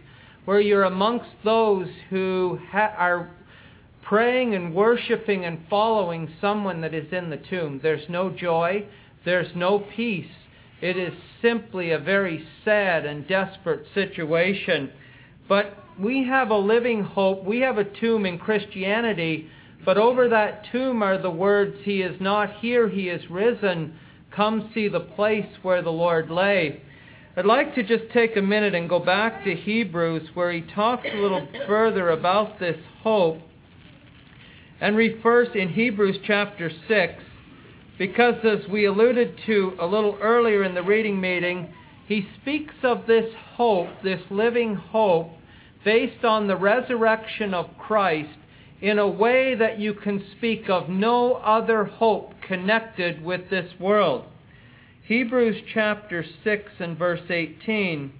where you're amongst those who ha- are praying and worshiping and following someone that is in the tomb. There's no joy. There's no peace. It is simply a very sad and desperate situation. But we have a living hope. We have a tomb in Christianity, but over that tomb are the words, "He is not here, He is risen. Come see the place where the Lord lay." I'd like to just take a minute and go back to Hebrews, where he talks a little further about this hope, and refers in Hebrews chapter six, because as we alluded to a little earlier in the reading meeting, he speaks of this hope, this living hope, based on the resurrection of Christ in a way that you can speak of no other hope connected with this world. Hebrews chapter six and verse eighteen,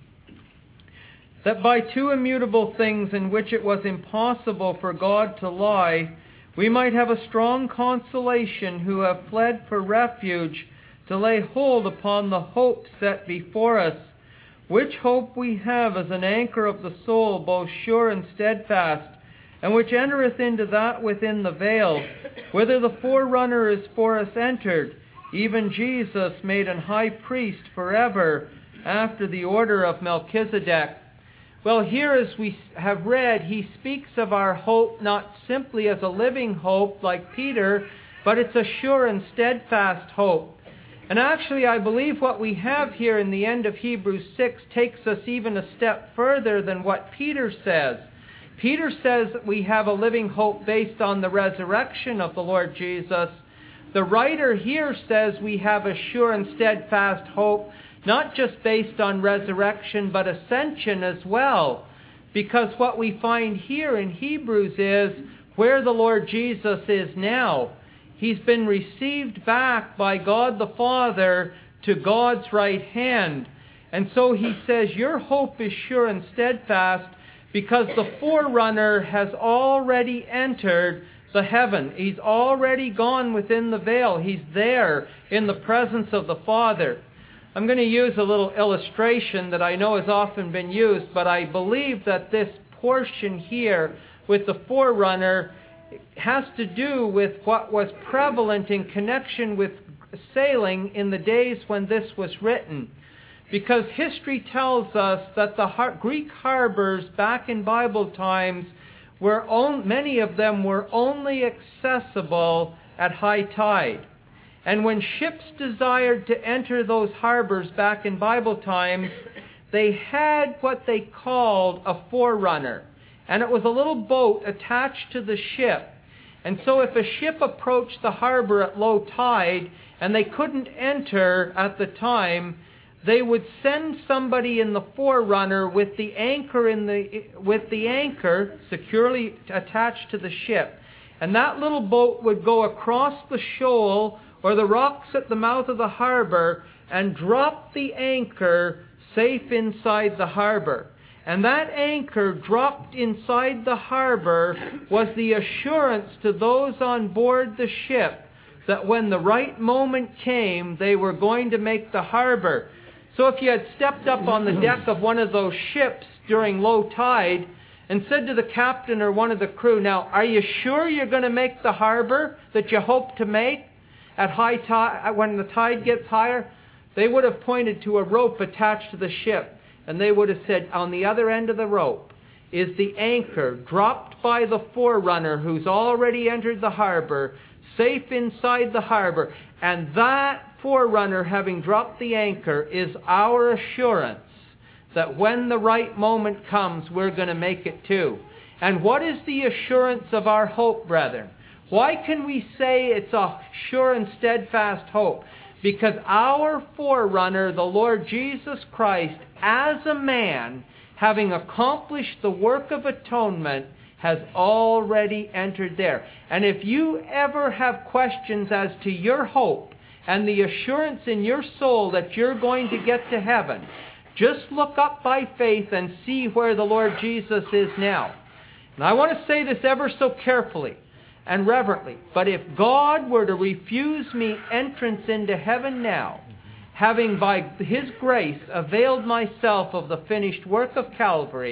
that by two immutable things in which it was impossible for God to lie, we might have a strong consolation who have fled for refuge to lay hold upon the hope set before us, which hope we have as an anchor of the soul, both sure and steadfast, and which entereth into that within the veil, whither the forerunner is for us entered, even Jesus made an high priest forever, after the order of Melchizedek. Well, here as we have read, he speaks of our hope not simply as a living hope like Peter, but it's a sure and steadfast hope. And actually, I believe what we have here in the end of Hebrews six takes us even a step further than what Peter says. Peter says that we have a living hope based on the resurrection of the Lord Jesus. The writer here says we have a sure and steadfast hope, not just based on resurrection, but ascension as well. Because what we find here in Hebrews is where the Lord Jesus is now. He's been received back by God the Father to God's right hand. And so he says, your hope is sure and steadfast because the forerunner has already entered the heaven. He's already gone within the veil. He's there in the presence of the Father. I'm going to use a little illustration that I know has often been used, but I believe that this portion here with the forerunner has to do with what was prevalent in connection with sailing in the days when this was written. Because history tells us that the har- Greek harbors back in Bible times, were on- many of them were only accessible at high tide. And when ships desired to enter those harbors back in Bible times, they had what they called a forerunner. And it was a little boat attached to the ship. And so if a ship approached the harbor at low tide and they couldn't enter at the time, they would send somebody in the forerunner with the anchor in the with the anchor securely attached to the ship. And that little boat would go across the shoal or the rocks at the mouth of the harbor and drop the anchor safe inside the harbor. And that anchor dropped inside the harbor was the assurance to those on board the ship that when the right moment came, they were going to make the harbor. So if you had stepped up on the deck of one of those ships during low tide and said to the captain or one of the crew, now, are you sure you're going to make the harbor that you hope to make at high tide, when the tide gets higher? They would have pointed to a rope attached to the ship, and they would have said, on the other end of the rope is the anchor dropped by the forerunner who's already entered the harbor, safe inside the harbor. And that forerunner, having dropped the anchor, is our assurance that when the right moment comes, we're going to make it too. And what is the assurance of our hope, brethren? Why can we say it's a sure and steadfast hope? Because our forerunner, the Lord Jesus Christ, as a man, having accomplished the work of atonement, has already entered there. And if you ever have questions as to your hope and the assurance in your soul that you're going to get to heaven, just look up by faith and see where the Lord Jesus is now. And I want to say this ever so carefully and reverently, but if God were to refuse me entrance into heaven now, having by His grace availed myself of the finished work of Calvary,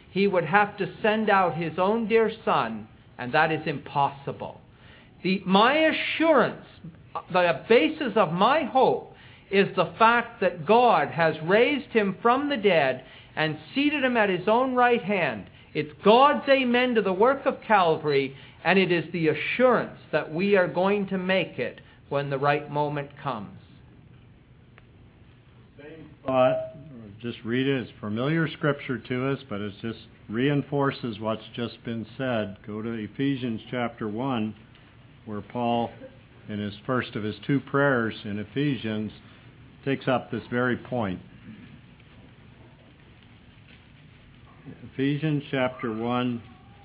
He would have to send out His own dear Son, and that is impossible. The, my assurance, the basis of my hope, is the fact that God has raised Him from the dead and seated Him at His own right hand. It's God's amen to the work of Calvary, and it is the assurance that we are going to make it when the right moment comes. Same thought. Just read it. It's familiar scripture to us, but it just reinforces what's just been said. Go to Ephesians chapter one, where Paul, in his first of his two prayers in Ephesians, takes up this very point. Ephesians chapter one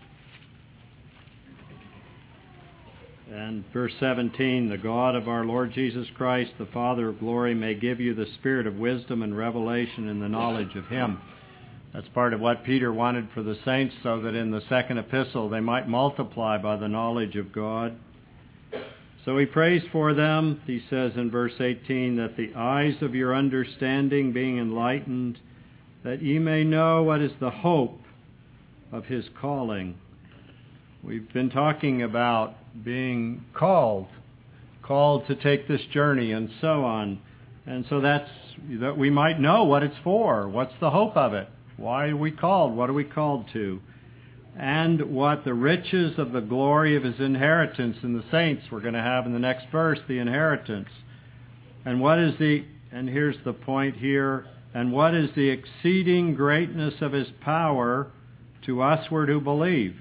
and verse seventeen, the God of our Lord Jesus Christ, the Father of glory, may give you the spirit of wisdom and revelation in the knowledge of Him. That's part of what Peter wanted for the saints, so that in the second epistle they might multiply by the knowledge of God. So he prays for them, he says in verse eighteen, that the eyes of your understanding being enlightened, that ye may know what is the hope of His calling. We've been talking about being called, called to take this journey and so on. And so that's, that we might know what it's for. What's the hope of it? Why are we called? What are we called to? And what the riches of the glory of His inheritance in the saints we're going to have in the next verse, the inheritance. And what is the, and here's the point here, and what is the exceeding greatness of His power to usward who believe?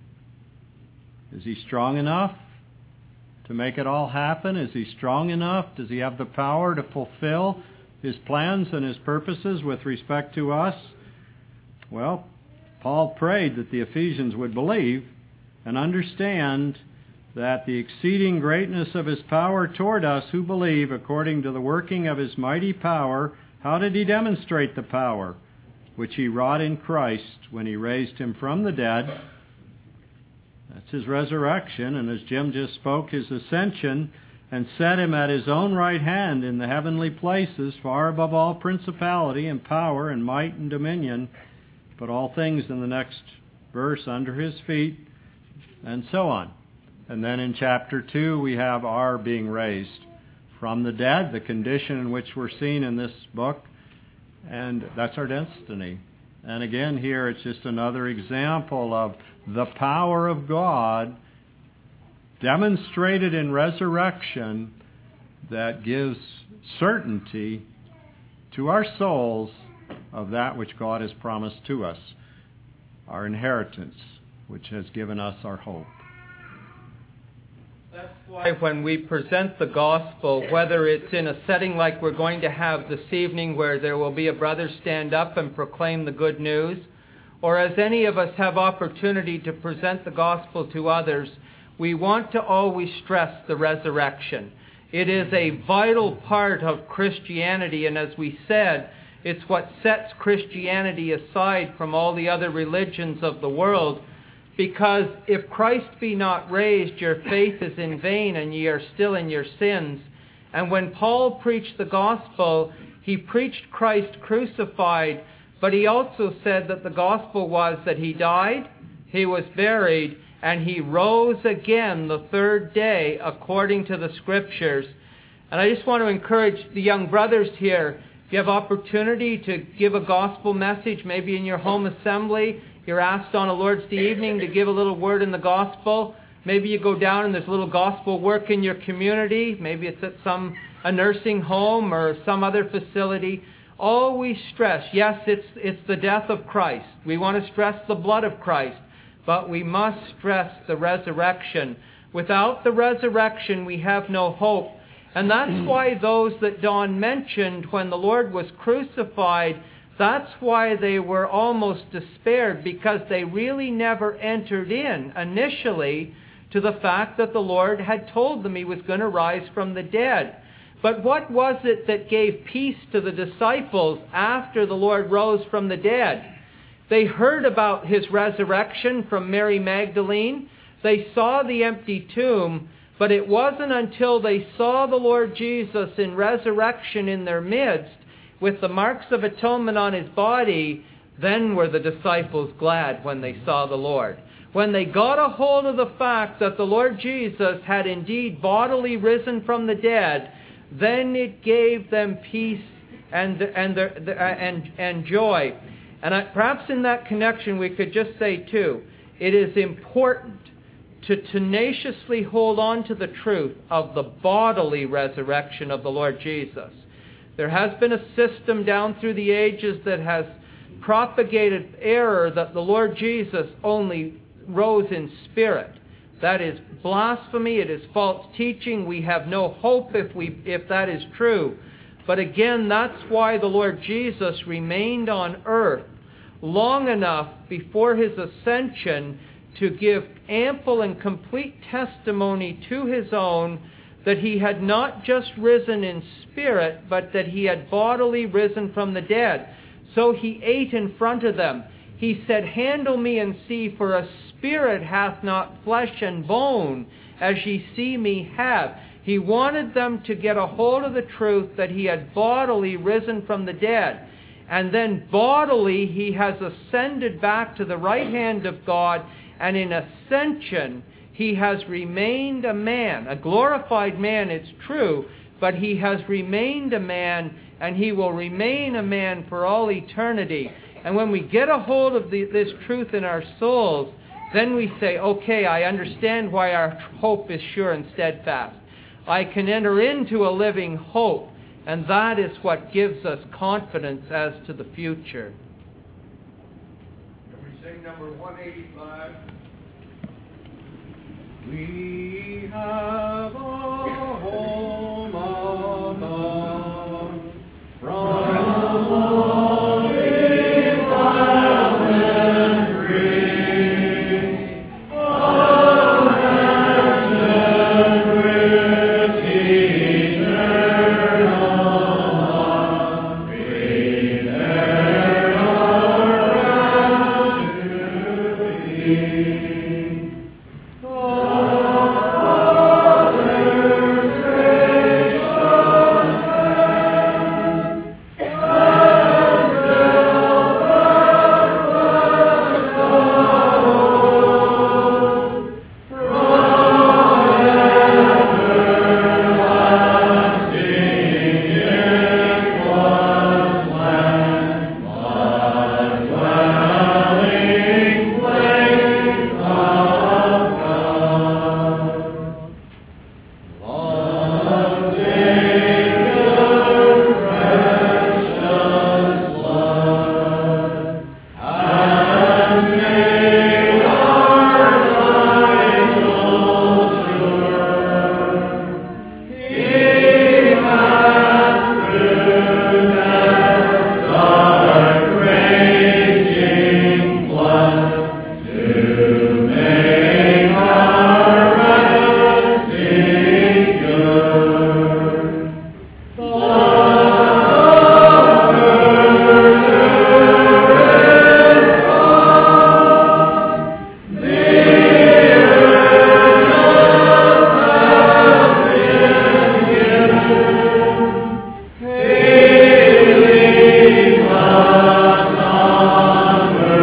Is He strong enough to make it all happen? Is He strong enough? Does He have the power to fulfill His plans and His purposes with respect to us? Well, Paul prayed that the Ephesians would believe and understand that the exceeding greatness of His power toward us who believe, according to the working of His mighty power. How did He demonstrate the power? Which He wrought in Christ when He raised Him from the dead. That's His resurrection, and as Jim just spoke, His ascension, and set Him at His own right hand in the heavenly places, far above all principality and power and might and dominion, put all things in the next verse under His feet, and so on. And then in chapter two, we have our being raised from the dead, the condition in which we're seen in this book, and that's our destiny. And again, here it's just another example of the power of God demonstrated in resurrection that gives certainty to our souls of that which God has promised to us, our inheritance, which has given us our hope. That's why when we present the gospel, whether it's in a setting like we're going to have this evening where there will be a brother stand up and proclaim the good news, or as any of us have opportunity to present the gospel to others, we want to always stress the resurrection. It is a vital part of Christianity, and as we said, it's what sets Christianity aside from all the other religions of the world. Because if Christ be not raised, your faith is in vain, and ye are still in your sins. And when Paul preached the gospel, he preached Christ crucified, but he also said that the gospel was that He died, He was buried, and He rose again the third day according to the Scriptures. And I just want to encourage the young brothers here, if you have opportunity to give a gospel message, maybe in your home assembly, you're asked on a Lord's Day evening to give a little word in the gospel. Maybe you go down and there's a little gospel work in your community. Maybe it's at some a nursing home or some other facility. Always stress, yes, it's it's the death of Christ. We want to stress the blood of Christ, but we must stress the resurrection. Without the resurrection, we have no hope. And that's why those that Don mentioned when the Lord was crucified, that's why they were almost despaired, because they really never entered in initially to the fact that the Lord had told them He was going to rise from the dead. But what was it that gave peace to the disciples after the Lord rose from the dead? They heard about His resurrection from Mary Magdalene. They saw the empty tomb, but it wasn't until they saw the Lord Jesus in resurrection in their midst, with the marks of atonement on His body, Then were the disciples glad when they saw the Lord. When they got a hold of the fact that the Lord Jesus had indeed bodily risen from the dead, then it gave them peace and and their, the, uh, and and joy. And I, perhaps in that connection we could just say too, it is important to tenaciously hold on to the truth of the bodily resurrection of the Lord Jesus. There has been a system down through the ages that has propagated error that the Lord Jesus only rose in spirit. That is blasphemy. It is false teaching. We have no hope if we if that is true. But again, that's why the Lord Jesus remained on earth long enough before his ascension to give ample and complete testimony to his own that he had not just risen in spirit, but that he had bodily risen from the dead. So he ate in front of them. He said, "Handle me and see, for a spirit hath not flesh and bone, as ye see me have." He wanted them to get a hold of the truth that he had bodily risen from the dead. And then bodily he has ascended back to the right hand of God, and in ascension he has remained a man, a glorified man, it's true, but he has remained a man, and he will remain a man for all eternity. And when we get a hold of the, this truth in our souls, then we say, okay, I understand why our hope is sure and steadfast. I can enter into a living hope, and that is what gives us confidence as to the future. Can we sing number one eighty-five? We have a home above from holy clouds and free, a mansion with eternal love, prepared around to be.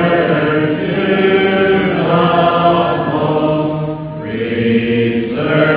Sir.